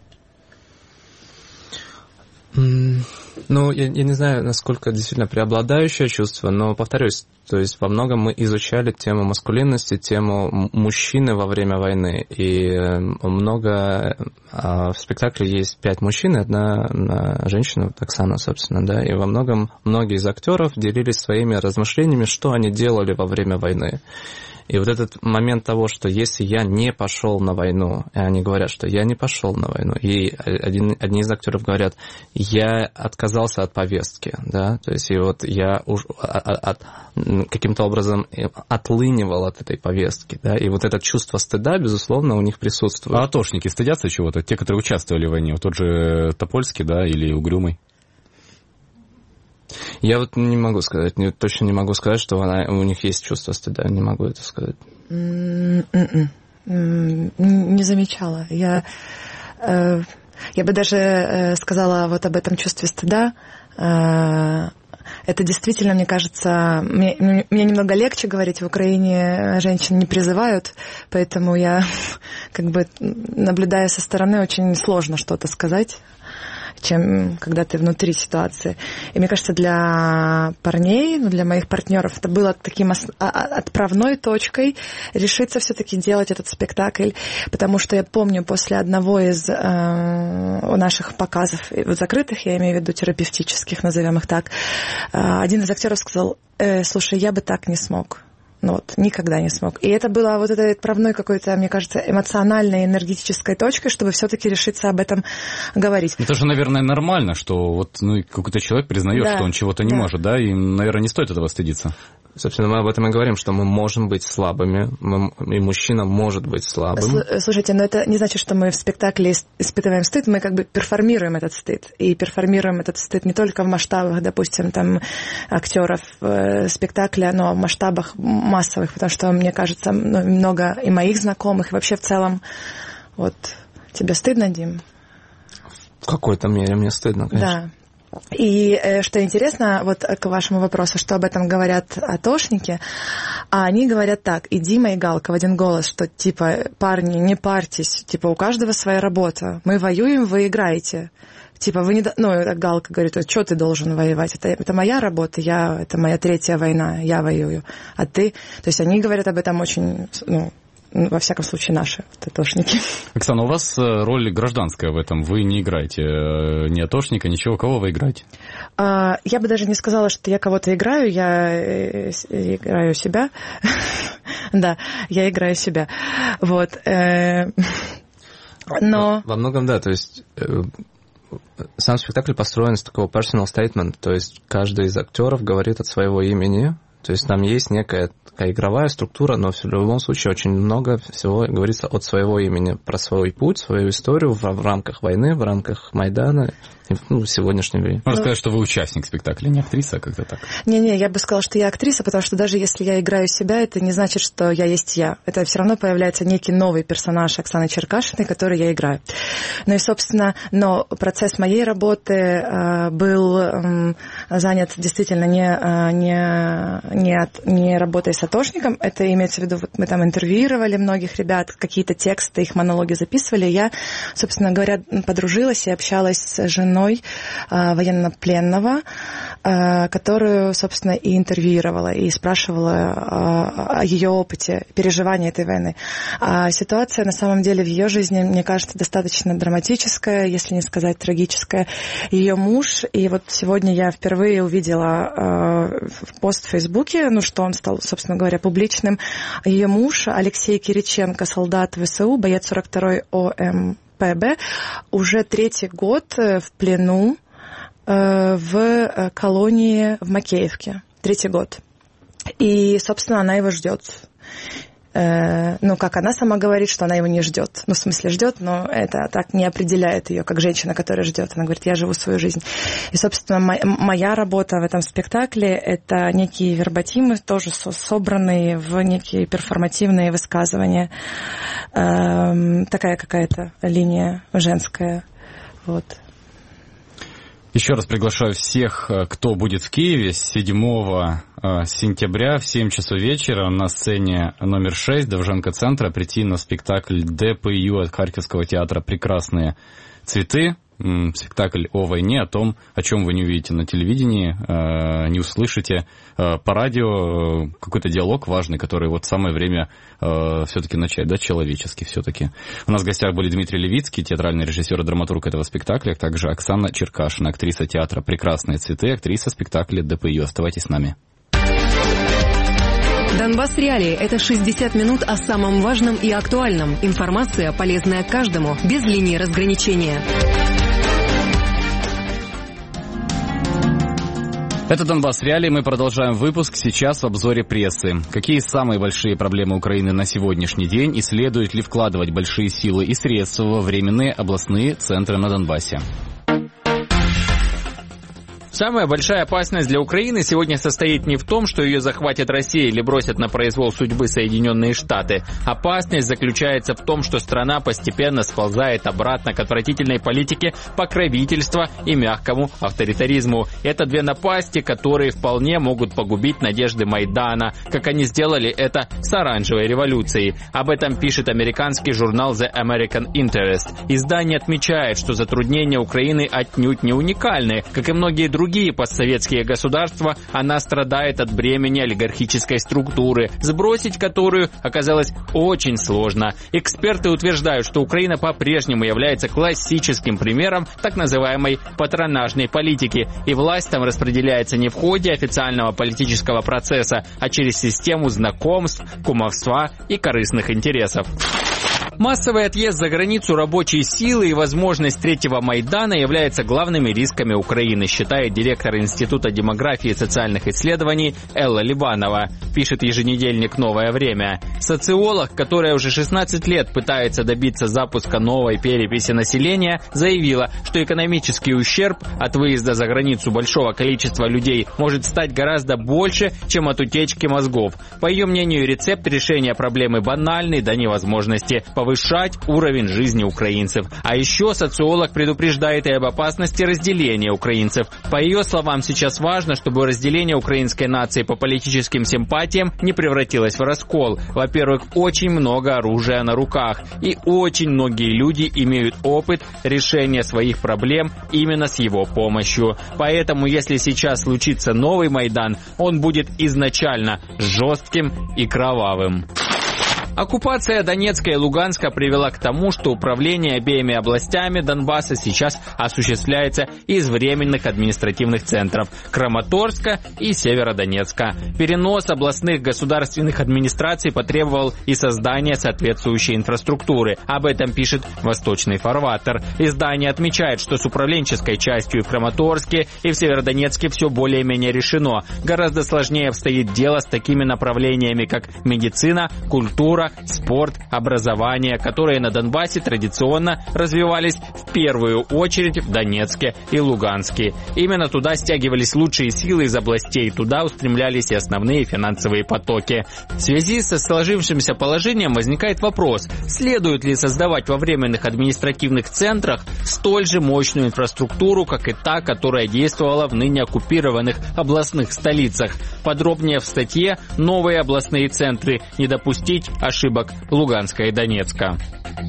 Я не знаю, насколько действительно преобладающее чувство, но, повторюсь, то есть во многом мы изучали тему маскулинности, тему мужчины во время войны. И в спектакле есть 5 мужчин и 1 женщина, Оксана, собственно, и во многом многие из актеров делились своими размышлениями, что они делали во время войны. И вот этот момент того, что если я не пошел на войну, и они говорят, что я не пошел на войну, и одни из актеров говорят, я отказался от повестки, то есть и вот я каким-то образом отлынивал от этой повестки, и вот это чувство стыда, безусловно, у них присутствует. А атошники стыдятся чего-то? Те, которые участвовали в войне, вот тот же Топольский, или Угрюмый? Я вот не могу сказать, точно не могу сказать, что у них есть чувство стыда, не могу это сказать. Не замечала. Я бы даже сказала вот об этом чувстве стыда. Это действительно, мне кажется, мне немного легче говорить. В Украине женщин не призывают, поэтому я, наблюдая со стороны, очень сложно что-то сказать, чем когда ты внутри ситуации. И мне кажется, для парней, для моих партнеров, это было таким отправной точкой решиться все-таки делать этот спектакль, потому что я помню, после одного из наших показов, закрытых, я имею в виду терапевтических, назовем их так, один из актеров сказал: слушай, я бы так не смог. Никогда не смог. И это было вот этой отправной какой-то, мне кажется, эмоциональной, энергетической точкой, чтобы все-таки решиться об этом говорить. Это же, наверное, нормально, что какой-то человек признает, что он чего-то не может, и, наверное, не стоит этого стыдиться. Собственно, мы об этом и говорим, что мы можем быть слабыми, и мужчина может быть слабым. Слушайте, но это не значит, что мы в спектакле испытываем стыд, мы перформируем этот стыд. И перформируем этот стыд не только в масштабах, допустим, актеров спектакля, но в масштабах массовых, потому что, мне кажется, много и моих знакомых, и вообще в целом, тебе стыдно, Дим? В какой-то мере мне стыдно, конечно. Да. И что интересно, к вашему вопросу, что об этом говорят атошники, они говорят так, и Дима, и Галка в один голос, что парни, не парьтесь, у каждого своя работа, мы воюем, вы играете. Вы не... Галка говорит, что ты должен воевать? Это моя работа, это моя 3-я война, я воюю. А ты... То есть они говорят об этом очень... во всяком случае, наши атошники. Оксана, у вас роль гражданская в этом. Вы не играете ни атошника, ничего. Кого вы играете? Я бы даже не сказала, что я кого-то играю. Я играю себя. Да, я играю себя. Но... Во многом, да, то есть сам спектакль построен с такого personal statement, то есть каждый из актеров говорит от своего имени, то есть там есть некая такая игровая структура, но в любом случае очень много всего говорится от своего имени, про свой путь, свою историю в рамках войны, в рамках Майдана, в сегодняшнем времени. Можно сказать, что вы участник спектакля, не актриса, как-то так. Не-не, я бы сказала, что я актриса, потому что даже если я играю себя, это не значит, что я есть я. Это все равно появляется некий новый персонаж Оксаны Черкашиной, который я играю. Ну и, собственно, но процесс моей работы был занят действительно не работой с атошником. Это имеется в виду, вот мы там интервьюировали многих ребят, какие-то тексты, их монологи записывали. Я, собственно говоря, подружилась и общалась с женой военнопленного, которую, собственно, и интервьюировала, и спрашивала о ее опыте переживания этой войны. А ситуация, на самом деле, в ее жизни, мне кажется, достаточно драматическая, если не сказать трагическая. Ее муж, и вот сегодня я впервые увидела пост в Фейсбуке, что он стал, собственно говоря, публичным. Ее муж Алексей Кириченко, солдат ВСУ, боец 42-й ОМПБ, уже 3-й год в плену в колонии в Макеевке. 3-й год. И, собственно, она его ждет. Как она сама говорит, что она его не ждет. В смысле ждет, но это так не определяет ее, как женщина, которая ждет. Она говорит, я живу свою жизнь. И, собственно, моя работа в этом спектакле – это некие вербатимы, тоже собранные в некие перформативные высказывания. Такая какая-то линия женская. Вот. Еще раз приглашаю всех, кто будет в Киеве с 7 сентября в 7 часов вечера на сцене номер 6 Довженко-центра прийти на спектакль ДПЮ от Харьковского театра «Прекрасные цветы». Спектакль о войне, о том, о чем вы не увидите на телевидении, не услышите по радио, какой-то диалог важный, который вот самое время все-таки начать, да, человеческий все-таки. У нас в гостях были Дмитрий Левицкий, театральный режиссер и драматург этого спектакля, а также Оксана Черкашина, актриса театра «Прекрасные цветы», актриса спектакля ДПЮ. Оставайтесь с нами. Донбасс Реалии – это 60 минут о самом важном и актуальном. Информация, полезная каждому, без линии разграничения. Это Донбасс Реалии. Мы продолжаем выпуск. Сейчас в обзоре прессы. Какие самые большие проблемы Украины на сегодняшний день и следует ли вкладывать большие силы и средства во временные областные центры на Донбассе? Самая большая опасность для Украины сегодня состоит не в том, что ее захватит Россия или бросят на произвол судьбы Соединенные Штаты. Опасность заключается в том, что страна постепенно сползает обратно к отвратительной политике покровительства и мягкому авторитаризму. Это две напасти, которые вполне могут погубить надежды Майдана, как они сделали это с оранжевой революцией. Об этом пишет американский журнал The American Interest. Издание отмечает, что затруднения Украины отнюдь не уникальны. Как и многие другие постсоветские государства, она страдает от бремени олигархической структуры, сбросить которую оказалось очень сложно. Эксперты утверждают, что Украина по-прежнему является классическим примером так называемой патронажной политики, и власть там распределяется не в ходе официального политического процесса, а через систему знакомств, кумовства и корыстных интересов. Массовый отъезд за границу рабочей силы и возможность третьего Майдана являются главными рисками Украины, считает директор Института демографии и социальных исследований Элла Либанова, пишет еженедельник «Новое время». Социолог, которая уже 16 лет пытается добиться запуска новой переписи населения, заявила, что экономический ущерб от выезда за границу большого количества людей может стать гораздо больше, чем от утечки мозгов. По ее мнению, рецепт решения проблемы банальный до невозможности – повышать уровень жизни украинцев. А еще социолог предупреждает и об опасности разделения украинцев. По ее словам, сейчас важно, чтобы разделение украинской нации по политическим симпатиям не превратилось в раскол. Во-первых, очень много оружия на руках, и очень многие люди имеют опыт решения своих проблем именно с его помощью. Поэтому, если сейчас случится новый Майдан, он будет изначально жестким и кровавым. Оккупация Донецка и Луганска привела к тому, что управление обеими областями Донбасса сейчас осуществляется из временных административных центров Краматорска и Северодонецка. Перенос областных государственных администраций потребовал и создания соответствующей инфраструктуры. Об этом пишет «Восточный фарватер». Издание отмечает, что с управленческой частью в Краматорске и в Северодонецке все более-менее решено. Гораздо сложнее обстоит дело с такими направлениями, как медицина, культура, спорт, образование, которые на Донбассе традиционно развивались в первую очередь в Донецке и Луганске. Именно туда стягивались лучшие силы из областей, туда устремлялись и основные финансовые потоки. В связи со сложившимся положением возникает вопрос, следует ли создавать во временных административных центрах столь же мощную инфраструктуру, как и та, которая действовала в ныне оккупированных областных столицах. Подробнее в статье «Новые областные центры. Не допустить ошибок Луганска и Донецка».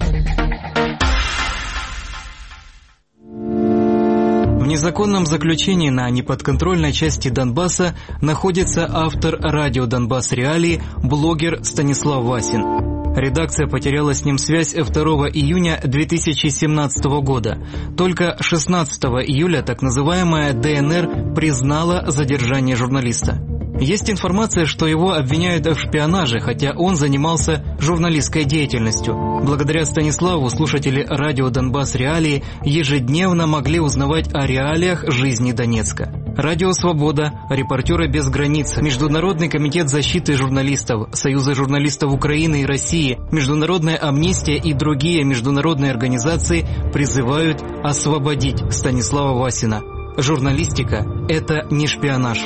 В незаконном заключении на неподконтрольной части Донбасса находится автор радио «Донбасс Реалии», блогер Станислав Васин. Редакция потеряла с ним связь 2 июня 2017 года. Только 16 июля так называемая ДНР признала задержание журналиста. Есть информация, что его обвиняют в шпионаже, хотя он занимался журналистской деятельностью. Благодаря Станиславу слушатели радио «Донбасс Реалии» ежедневно могли узнавать о реалиях жизни Донецка. Радио «Свобода», «Репортеры без границ», Международный комитет защиты журналистов, Союзы журналистов Украины и России, Международная амнистия и другие международные организации призывают освободить Станислава Васина. Журналистика – это не шпионаж.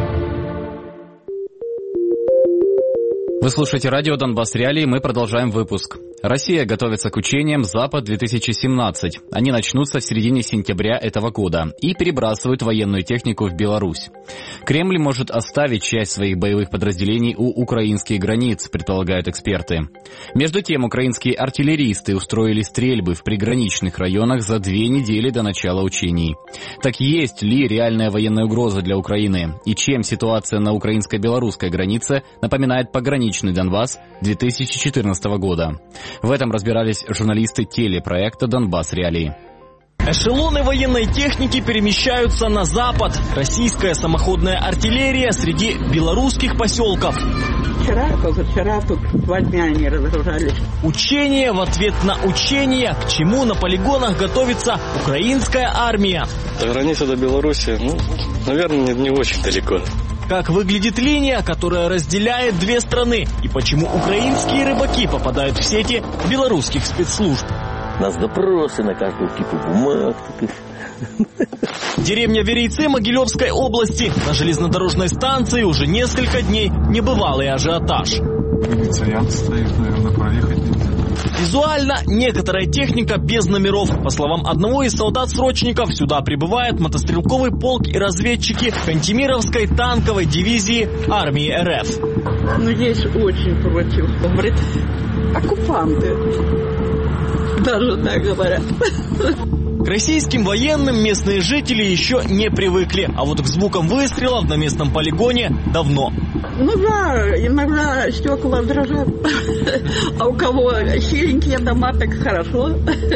Вы слушаете радио «Донбасс Реалии», мы продолжаем выпуск. Россия готовится к учениям «Запад-2017». Они начнутся в середине сентября этого года и перебрасывают военную технику в Беларусь. Кремль может оставить часть своих боевых подразделений у украинских границ, предполагают эксперты. Между тем, украинские артиллеристы устроили стрельбы в приграничных районах за 2 недели до начала учений. Так есть ли реальная военная угроза для Украины? И чем ситуация на украинско-белорусской границе напоминает пограничный Донбасс 2014 года? В этом разбирались журналисты телепроекта «Донбасс Реалии». Эшелоны военной техники перемещаются на запад. Российская самоходная артиллерия среди белорусских поселков. Позавчера тут 2 дня они разгружались. Учение в ответ на учение. К чему на полигонах готовится украинская армия? До границы до Беларуси, наверное, не очень далеко. Как выглядит линия, которая разделяет 2 страны? И почему украинские рыбаки попадают в сети белорусских спецслужб? У нас допросы на каждую кипу бумаг. Деревня Верейцы Могилевской области. На железнодорожной станции уже несколько дней небывалый ажиотаж. Милиция стоит, наверное, проехать нельзя. Визуально некоторая техника без номеров. По словам одного из солдат-срочников, сюда прибывает мотострелковый полк и разведчики Кантемировской танковой дивизии армии РФ. Здесь очень против. Говорит, оккупанты. Даже так говорят. К российским военным местные жители еще не привыкли, а вот к звукам выстрелов на местном полигоне давно. Да, иногда стекла дрожат, а у кого хиленькие дома, так хорошо.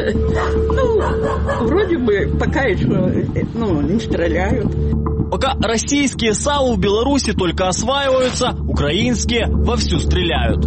Вроде бы пока еще не стреляют. Пока российские САУ в Беларуси только осваиваются, украинские вовсю стреляют.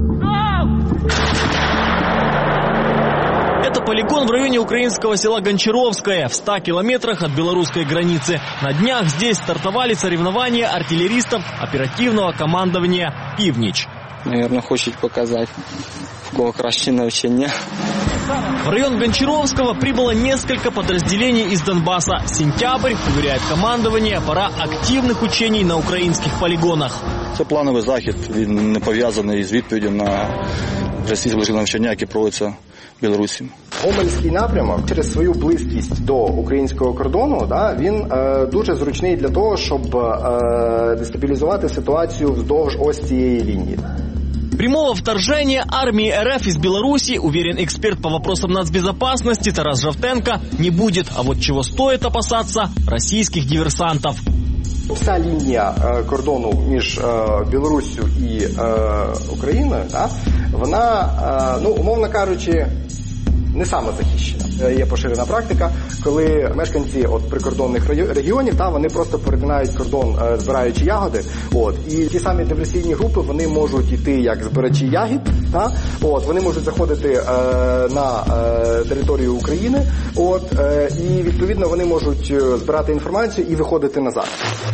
Это полигон в районе украинского села Гончаровское, в 100 километрах от белорусской границы. На днях здесь стартовали соревнования артиллеристов оперативного командования «Північ». Наверное, хочет показать, в кого краще навчання. В район Гончаровского прибыло несколько подразделений из Донбасса. Сентябрь, уверяет командование, пора активных учений на українських полігонах. Це плановий захід, він не пов'язаний з відповіддю на російське навчання, яке проводиться в Білорусі. Гомельський напрямок через свою близькість до українського кордону, він дуже зручний для того, щоб дестабілізувати ситуацію вздовж ось цієї лінії. Прямого вторжения армии РФ из Беларуси, уверен эксперт по вопросам нацбезопасности Тарас Жовтенко, не будет. А вот чего стоит опасаться российских диверсантов. Вся лінія кордону між Білоруссю і Україною, вона, умовно кажучи, не самозахищена. Є поширена практика, коли мешканці прикордонних регіонів, вони просто перетинають кордон, збираючи ягоди. І ті самі диверсійні групи, вони можуть йти як збирачі ягід, вони можуть заходити на територію України, і відповідно вони можуть збирати інформацію і виходити назад.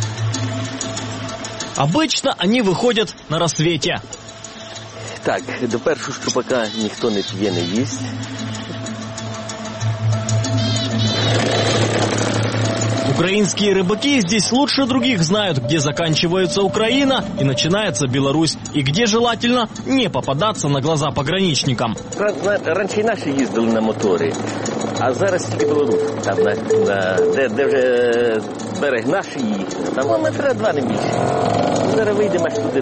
Обычно они выходят на рассвете. Так, до першого щупака ніхто не п'є, не їсть. Украинские рыбаки здесь лучше других знают, где заканчивается Украина и начинается Беларусь, и где желательно не попадаться на глаза пограничникам. Раніше і наші їздили на моторі, а зараз тільки білоруси. Там, де вже берег наш і їх. Там метра 2 не більше. Зараз вийдемо аж туди.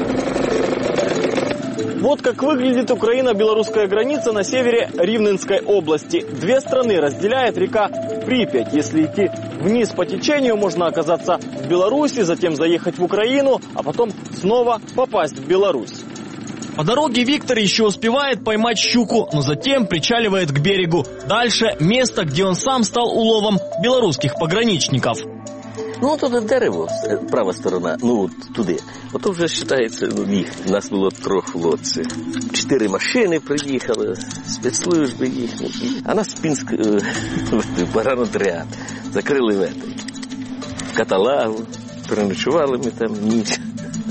Вот как выглядит Украино-белорусская граница на севере Ривненской области. Две страны разделяет река Припять. Если идти вниз по течению, можно оказаться в Беларуси, затем заехать в Украину, а потом снова попасть в Беларусь. По дороге Виктор еще успевает поймать щуку, но затем причаливает к берегу. Дальше место, где он сам стал уловом белорусских пограничников. Тут дерево, права сторона, туди. Ото вже вважається їх. У нас було 3 лодці. 4 машини приїхали, спецслужби їхні. А нас Пінськ погранотряд. Закрили в каталагу, переночували ми там ніч.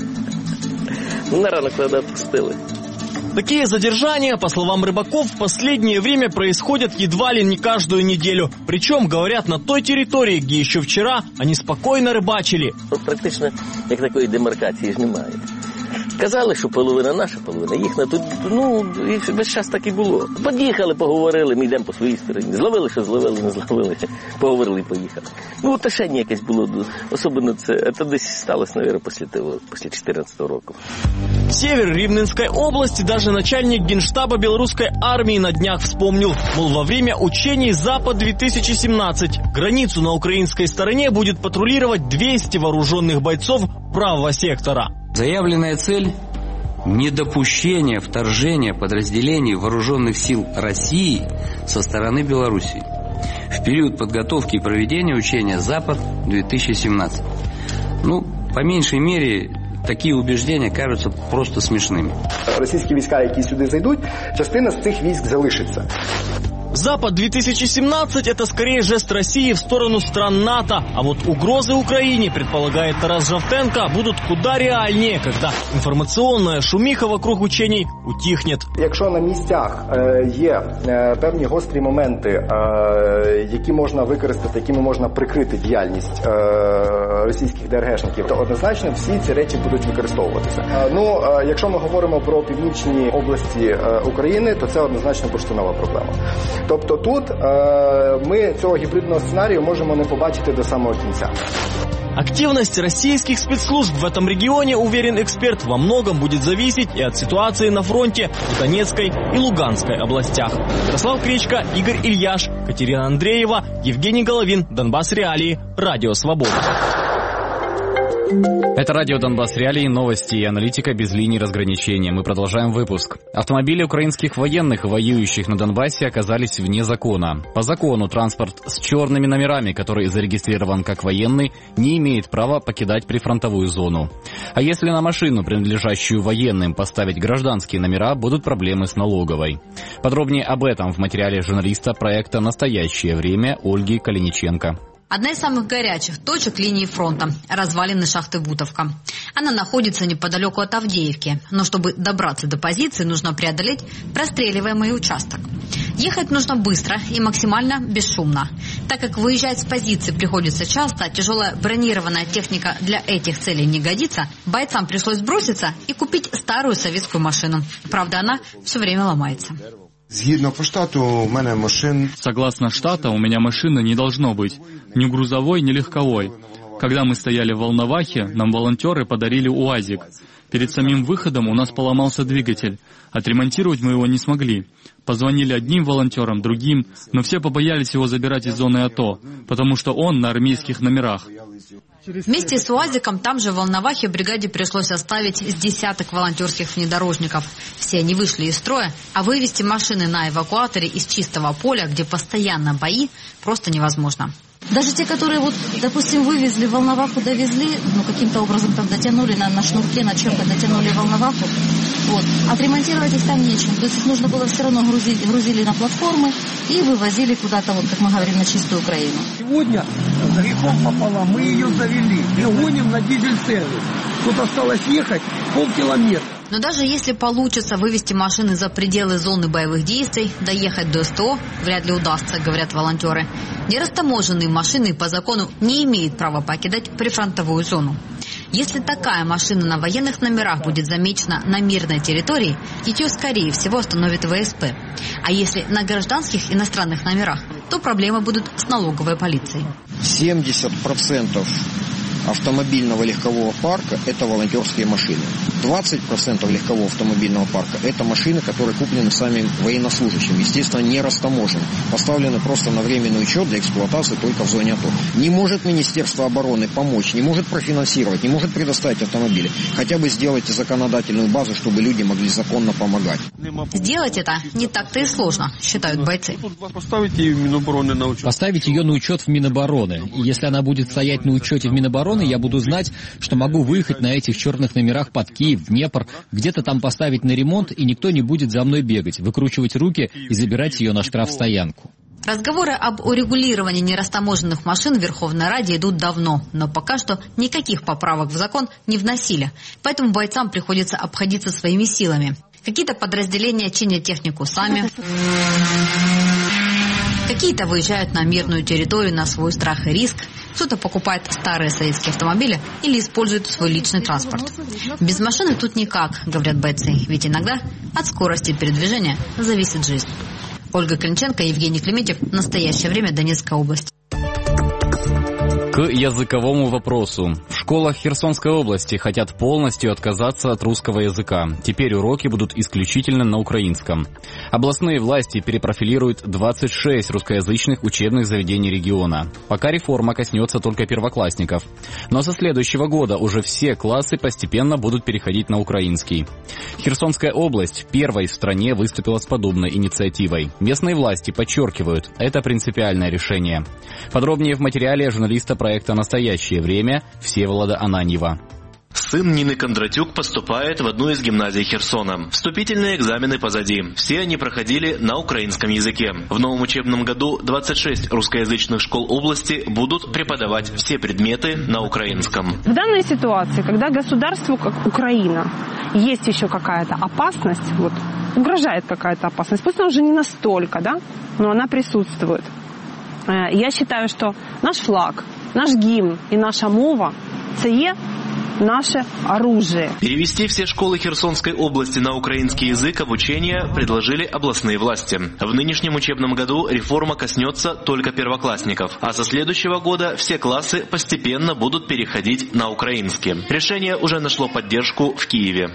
На ранок тоді відпустили. Такие задержания, по словам рыбаков, в последнее время происходят едва ли не каждую неделю. Причем, говорят, на той территории, где еще вчера они спокойно рыбачили. Практично як такої демаркації ж немає. Казали, що половина наша, половина їхня. Тут, і весь час так і було. Під'їхали, поговорили, ми йдемо по своїй стороні. Зловили, що зловили, не зловили. Поговорили і поїхали. Утешення якесь було. Особливо це десь сталося, мабуть, після 2014 року. Север Ривненской области даже начальник генштаба белорусской армии на днях вспомнил. Мол, во время учений «Запад-2017» границу на украинской стороне будет патрулировать 200 вооруженных бойцов правого сектора. Заявленная цель – недопущение вторжения подразделений вооруженных сил России со стороны Белоруссии в период подготовки и проведения учения «Запад-2017». По меньшей мере, такі убеждення кажуться просто смішними. Російські війська, які сюди зайдуть, частина з цих військ залишиться. Запад-2017 – это скорее жест России в сторону стран НАТО. А вот угрозы Украине, предполагает Тарас Жовтенко, будут куда реальнее, когда информационная шумиха вокруг учений утихнет. Якщо на місцях є певні гострі моменти, які можна використати, якими можна прикрити діяльність російських ДРГшників, то однозначно всі ці речі будуть використовуватися. Якщо ми говоримо про північні області України, то це однозначно бурштинова проблема. Тобто тут ми цього гібридного сценарію можемо не побачити до самого кінця. Активность российских спецслужб в этом регионе, уверен эксперт, во многом будет зависеть и от ситуации на фронте в Донецкой и Луганской областях. Ярослав Кричко, Игорь Ильяш, Катерина Андреева, Евгений Головин, Донбасс Реалии, Радио Свобода. Это радио Донбасс Реалии, новости и аналитика без линий разграничения. Мы продолжаем выпуск. Автомобили украинских военных, воюющих на Донбассе, оказались вне закона. По закону транспорт с черными номерами, который зарегистрирован как военный, не имеет права покидать прифронтовую зону. А если на машину, принадлежащую военным, поставить гражданские номера, будут проблемы с налоговой. Подробнее об этом в материале журналиста проекта «Настоящее время» Ольги Калиниченко. Одна из самых горячих точек линии фронта – развалины шахты Бутовка. Она находится неподалеку от Авдеевки, но чтобы добраться до позиции, нужно преодолеть простреливаемый участок. Ехать нужно быстро и максимально бесшумно. Так как выезжать с позиции приходится часто, тяжелая бронированная техника для этих целей не годится, бойцам пришлось броситься и купить старую советскую машину. Правда, она все время ломается. Согласно штата, у меня машины не должно быть. Ни грузовой, ни легковой. Когда мы стояли в Волновахе, нам волонтеры подарили УАЗик. Перед самим выходом у нас поломался двигатель. Отремонтировать мы его не смогли. Позвонили одним волонтерам, другим, но все побоялись его забирать из зоны АТО, потому что он на армейских номерах. Вместе с УАЗиком там же в Волновахе бригаде пришлось оставить с десяток волонтерских внедорожников. Все они вышли из строя, а вывести машины на эвакуаторе из чистого поля, где постоянно бои, просто невозможно. Даже те, которые, вот, допустим, вывезли, в Волноваху довезли, ну, каким-то образом там дотянули на шнурке, на чем-то дотянули в Волноваху, вот, отремонтировать их там нечем. То есть их нужно было все равно грузили на платформы и вывозили куда-то, вот, как мы говорим, на чистую Украину. Сегодня с грехом пополам мы ее завели и гоним на дизель-сервис. Тут осталось ехать полкилометра. Но даже если получится вывести машины за пределы зоны боевых действий, доехать до СТО вряд ли удастся, говорят волонтеры. Нерастаможенные машины по закону не имеют права покидать прифронтовую зону. Если такая машина на военных номерах будет замечена на мирной территории, ее, скорее всего, остановит ВСП. А если на гражданских иностранных номерах, то проблемы будут с налоговой полицией. 70% автомобильного легкового парка – это волонтерские машины. 20% легкового автомобильного парка – это машины, которые куплены самим военнослужащим. Естественно, не растаможены. Поставлены просто на временный учет для эксплуатации только в зоне АТО. Не может Министерство обороны помочь, не может профинансировать, не может предоставить автомобили. Хотя бы сделайте законодательную базу, чтобы люди могли законно помогать. Сделать это не так-то и сложно, считают бойцы. Поставить ее на учет в Минобороны. И если она будет стоять на учете в Минобороны, я буду знать, что могу выехать на этих черных номерах под Киев, в Днепр, где-то там поставить на ремонт, и никто не будет за мной бегать, выкручивать руки и забирать ее на штрафстоянку. Разговоры об урегулировании нерастаможенных машин в Верховной Раде идут давно, но пока что никаких поправок в закон не вносили. Поэтому бойцам приходится обходиться своими силами. Какие-то подразделения чинят технику сами, какие-то выезжают на мирную территорию на свой страх и риск, кто-то покупает старые советские автомобили или использует свой личный транспорт. Без машины тут никак, говорят бойцы, ведь иногда от скорости передвижения зависит жизнь. Ольга Клинченко, Евгений Клеметьев. Настоящее время. Донецкая область. К языковому вопросу. В школах Херсонской области хотят полностью отказаться от русского языка. Теперь уроки будут исключительно на украинском. Областные власти перепрофилируют 26 русскоязычных учебных заведений региона. Пока реформа коснется только первоклассников. Но со следующего года уже все классы постепенно будут переходить на украинский. Херсонская область первой в стране выступила с подобной инициативой. Местные власти подчеркивают, это принципиальное решение. Подробнее в материале журналиста проекта «Настоящее время» Всеволода Ананьева. Сын Нины Кондратюк поступает в одну из гимназий Херсона. Вступительные экзамены позади. Все они проходили на украинском языке. В новом учебном году 26 русскоязычных школ области будут преподавать все предметы на украинском. В данной ситуации, когда государству, как Украина, есть еще какая-то опасность, вот, угрожает какая-то опасность, пусть она уже не настолько, да, но она присутствует. Я считаю, что наш флаг, наш гимн и наша мова – це є наше оружие. Перевести все школы Херсонской области на украинский язык обучения предложили областные власти. В нынешнем учебном году реформа коснется только первоклассников, а со следующего года все классы постепенно будут переходить на украинский. Решение уже нашло поддержку в Киеве.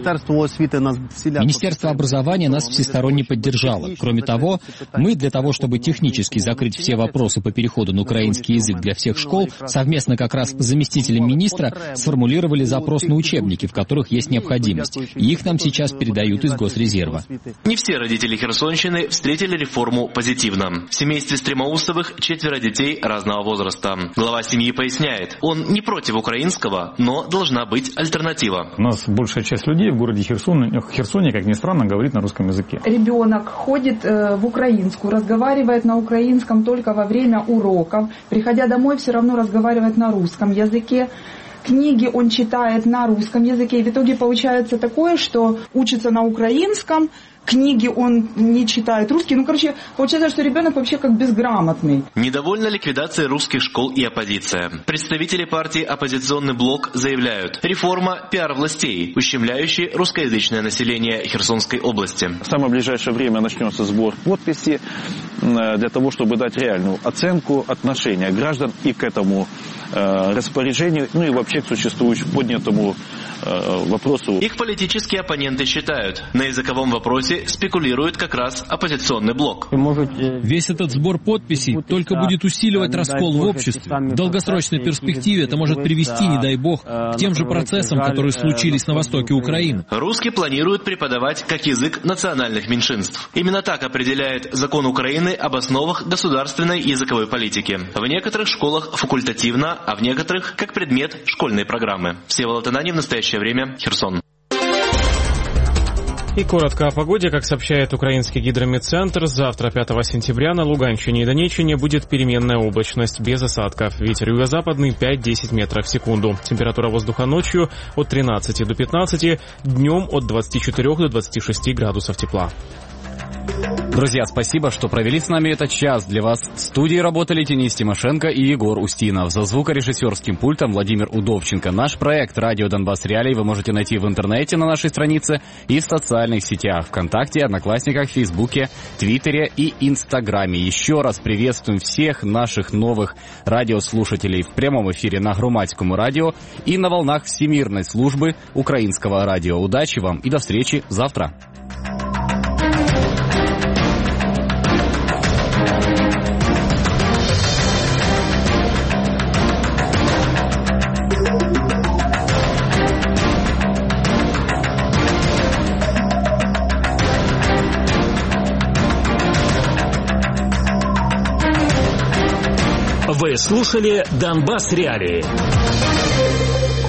Министерство образования нас всесторонне поддержало. Кроме того, мы для того, чтобы технически закрыть все вопросы по переходу на украинский язык для всех школ, совместно как раз с заместителем министра сформулировали запрос на учебники, в которых есть необходимость. И их нам сейчас передают из Госрезерва. Не все родители Херсонщины встретили реформу позитивно. В семействе Стремоусовых 4 детей разного возраста. Глава семьи поясняет, он не против украинского, но должна быть альтернатива. У нас большая часть людей в городе Херсоне, как ни странно, говорит на русском языке. Ребенок ходит в украинскую, разговаривает на украинском только во время уроков. Приходя домой, все равно разговаривает на русском языке. Книги он читает на русском языке. И в итоге получается такое, что учится на украинском, книги он не читает русский. Получается, что ребенок вообще как безграмотный. Недовольна ликвидацией русских школ и оппозиция. Представители партии «Оппозиционный блок» заявляют, реформа – пиар властей, ущемляющий русскоязычное население Херсонской области. В самое ближайшее время начнется сбор подписей для того, чтобы дать реальную оценку отношения граждан и к этому распоряжению, и вообще к существующему поднятому вопросу. Их политические оппоненты считают, на языковом вопросе спекулирует как раз оппозиционный блок. Весь этот сбор подписей только будет усиливать раскол в обществе. В долгосрочной перспективе это может привести, не дай бог, к тем же процессам, которые случились на востоке Украины. Русский планируют преподавать как язык национальных меньшинств. Именно так определяет закон Украины об основах государственной языковой политики. В некоторых школах факультативно, а в некоторых как предмет школьной программы. Всеволод Ананьев, в настоящее время, Херсон. И коротко о погоде. Как сообщает украинский гидрометцентр, завтра, 5 сентября, на Луганщине и Донеччине будет переменная облачность, без осадков. Ветер юго-западный 5-10 метров в секунду. Температура воздуха ночью от 13 до 15, днем от 24 до 26 градусов тепла. Друзья, спасибо, что провели с нами этот час. Для вас в студии работали Денис Тимошенко и Егор Устинов. За звукорежиссерским пультом Владимир Удовченко. Наш проект «Радио Донбасс Реалии» вы можете найти в интернете на нашей странице и в социальных сетях ВКонтакте, Одноклассниках, Фейсбуке, Твиттере и Инстаграме. Еще раз приветствуем всех наших новых радиослушателей в прямом эфире на Громадскому радио и на волнах Всемирной службы украинского радио. Удачи вам и до встречи завтра. Вы слушали «Донбасс Реалии».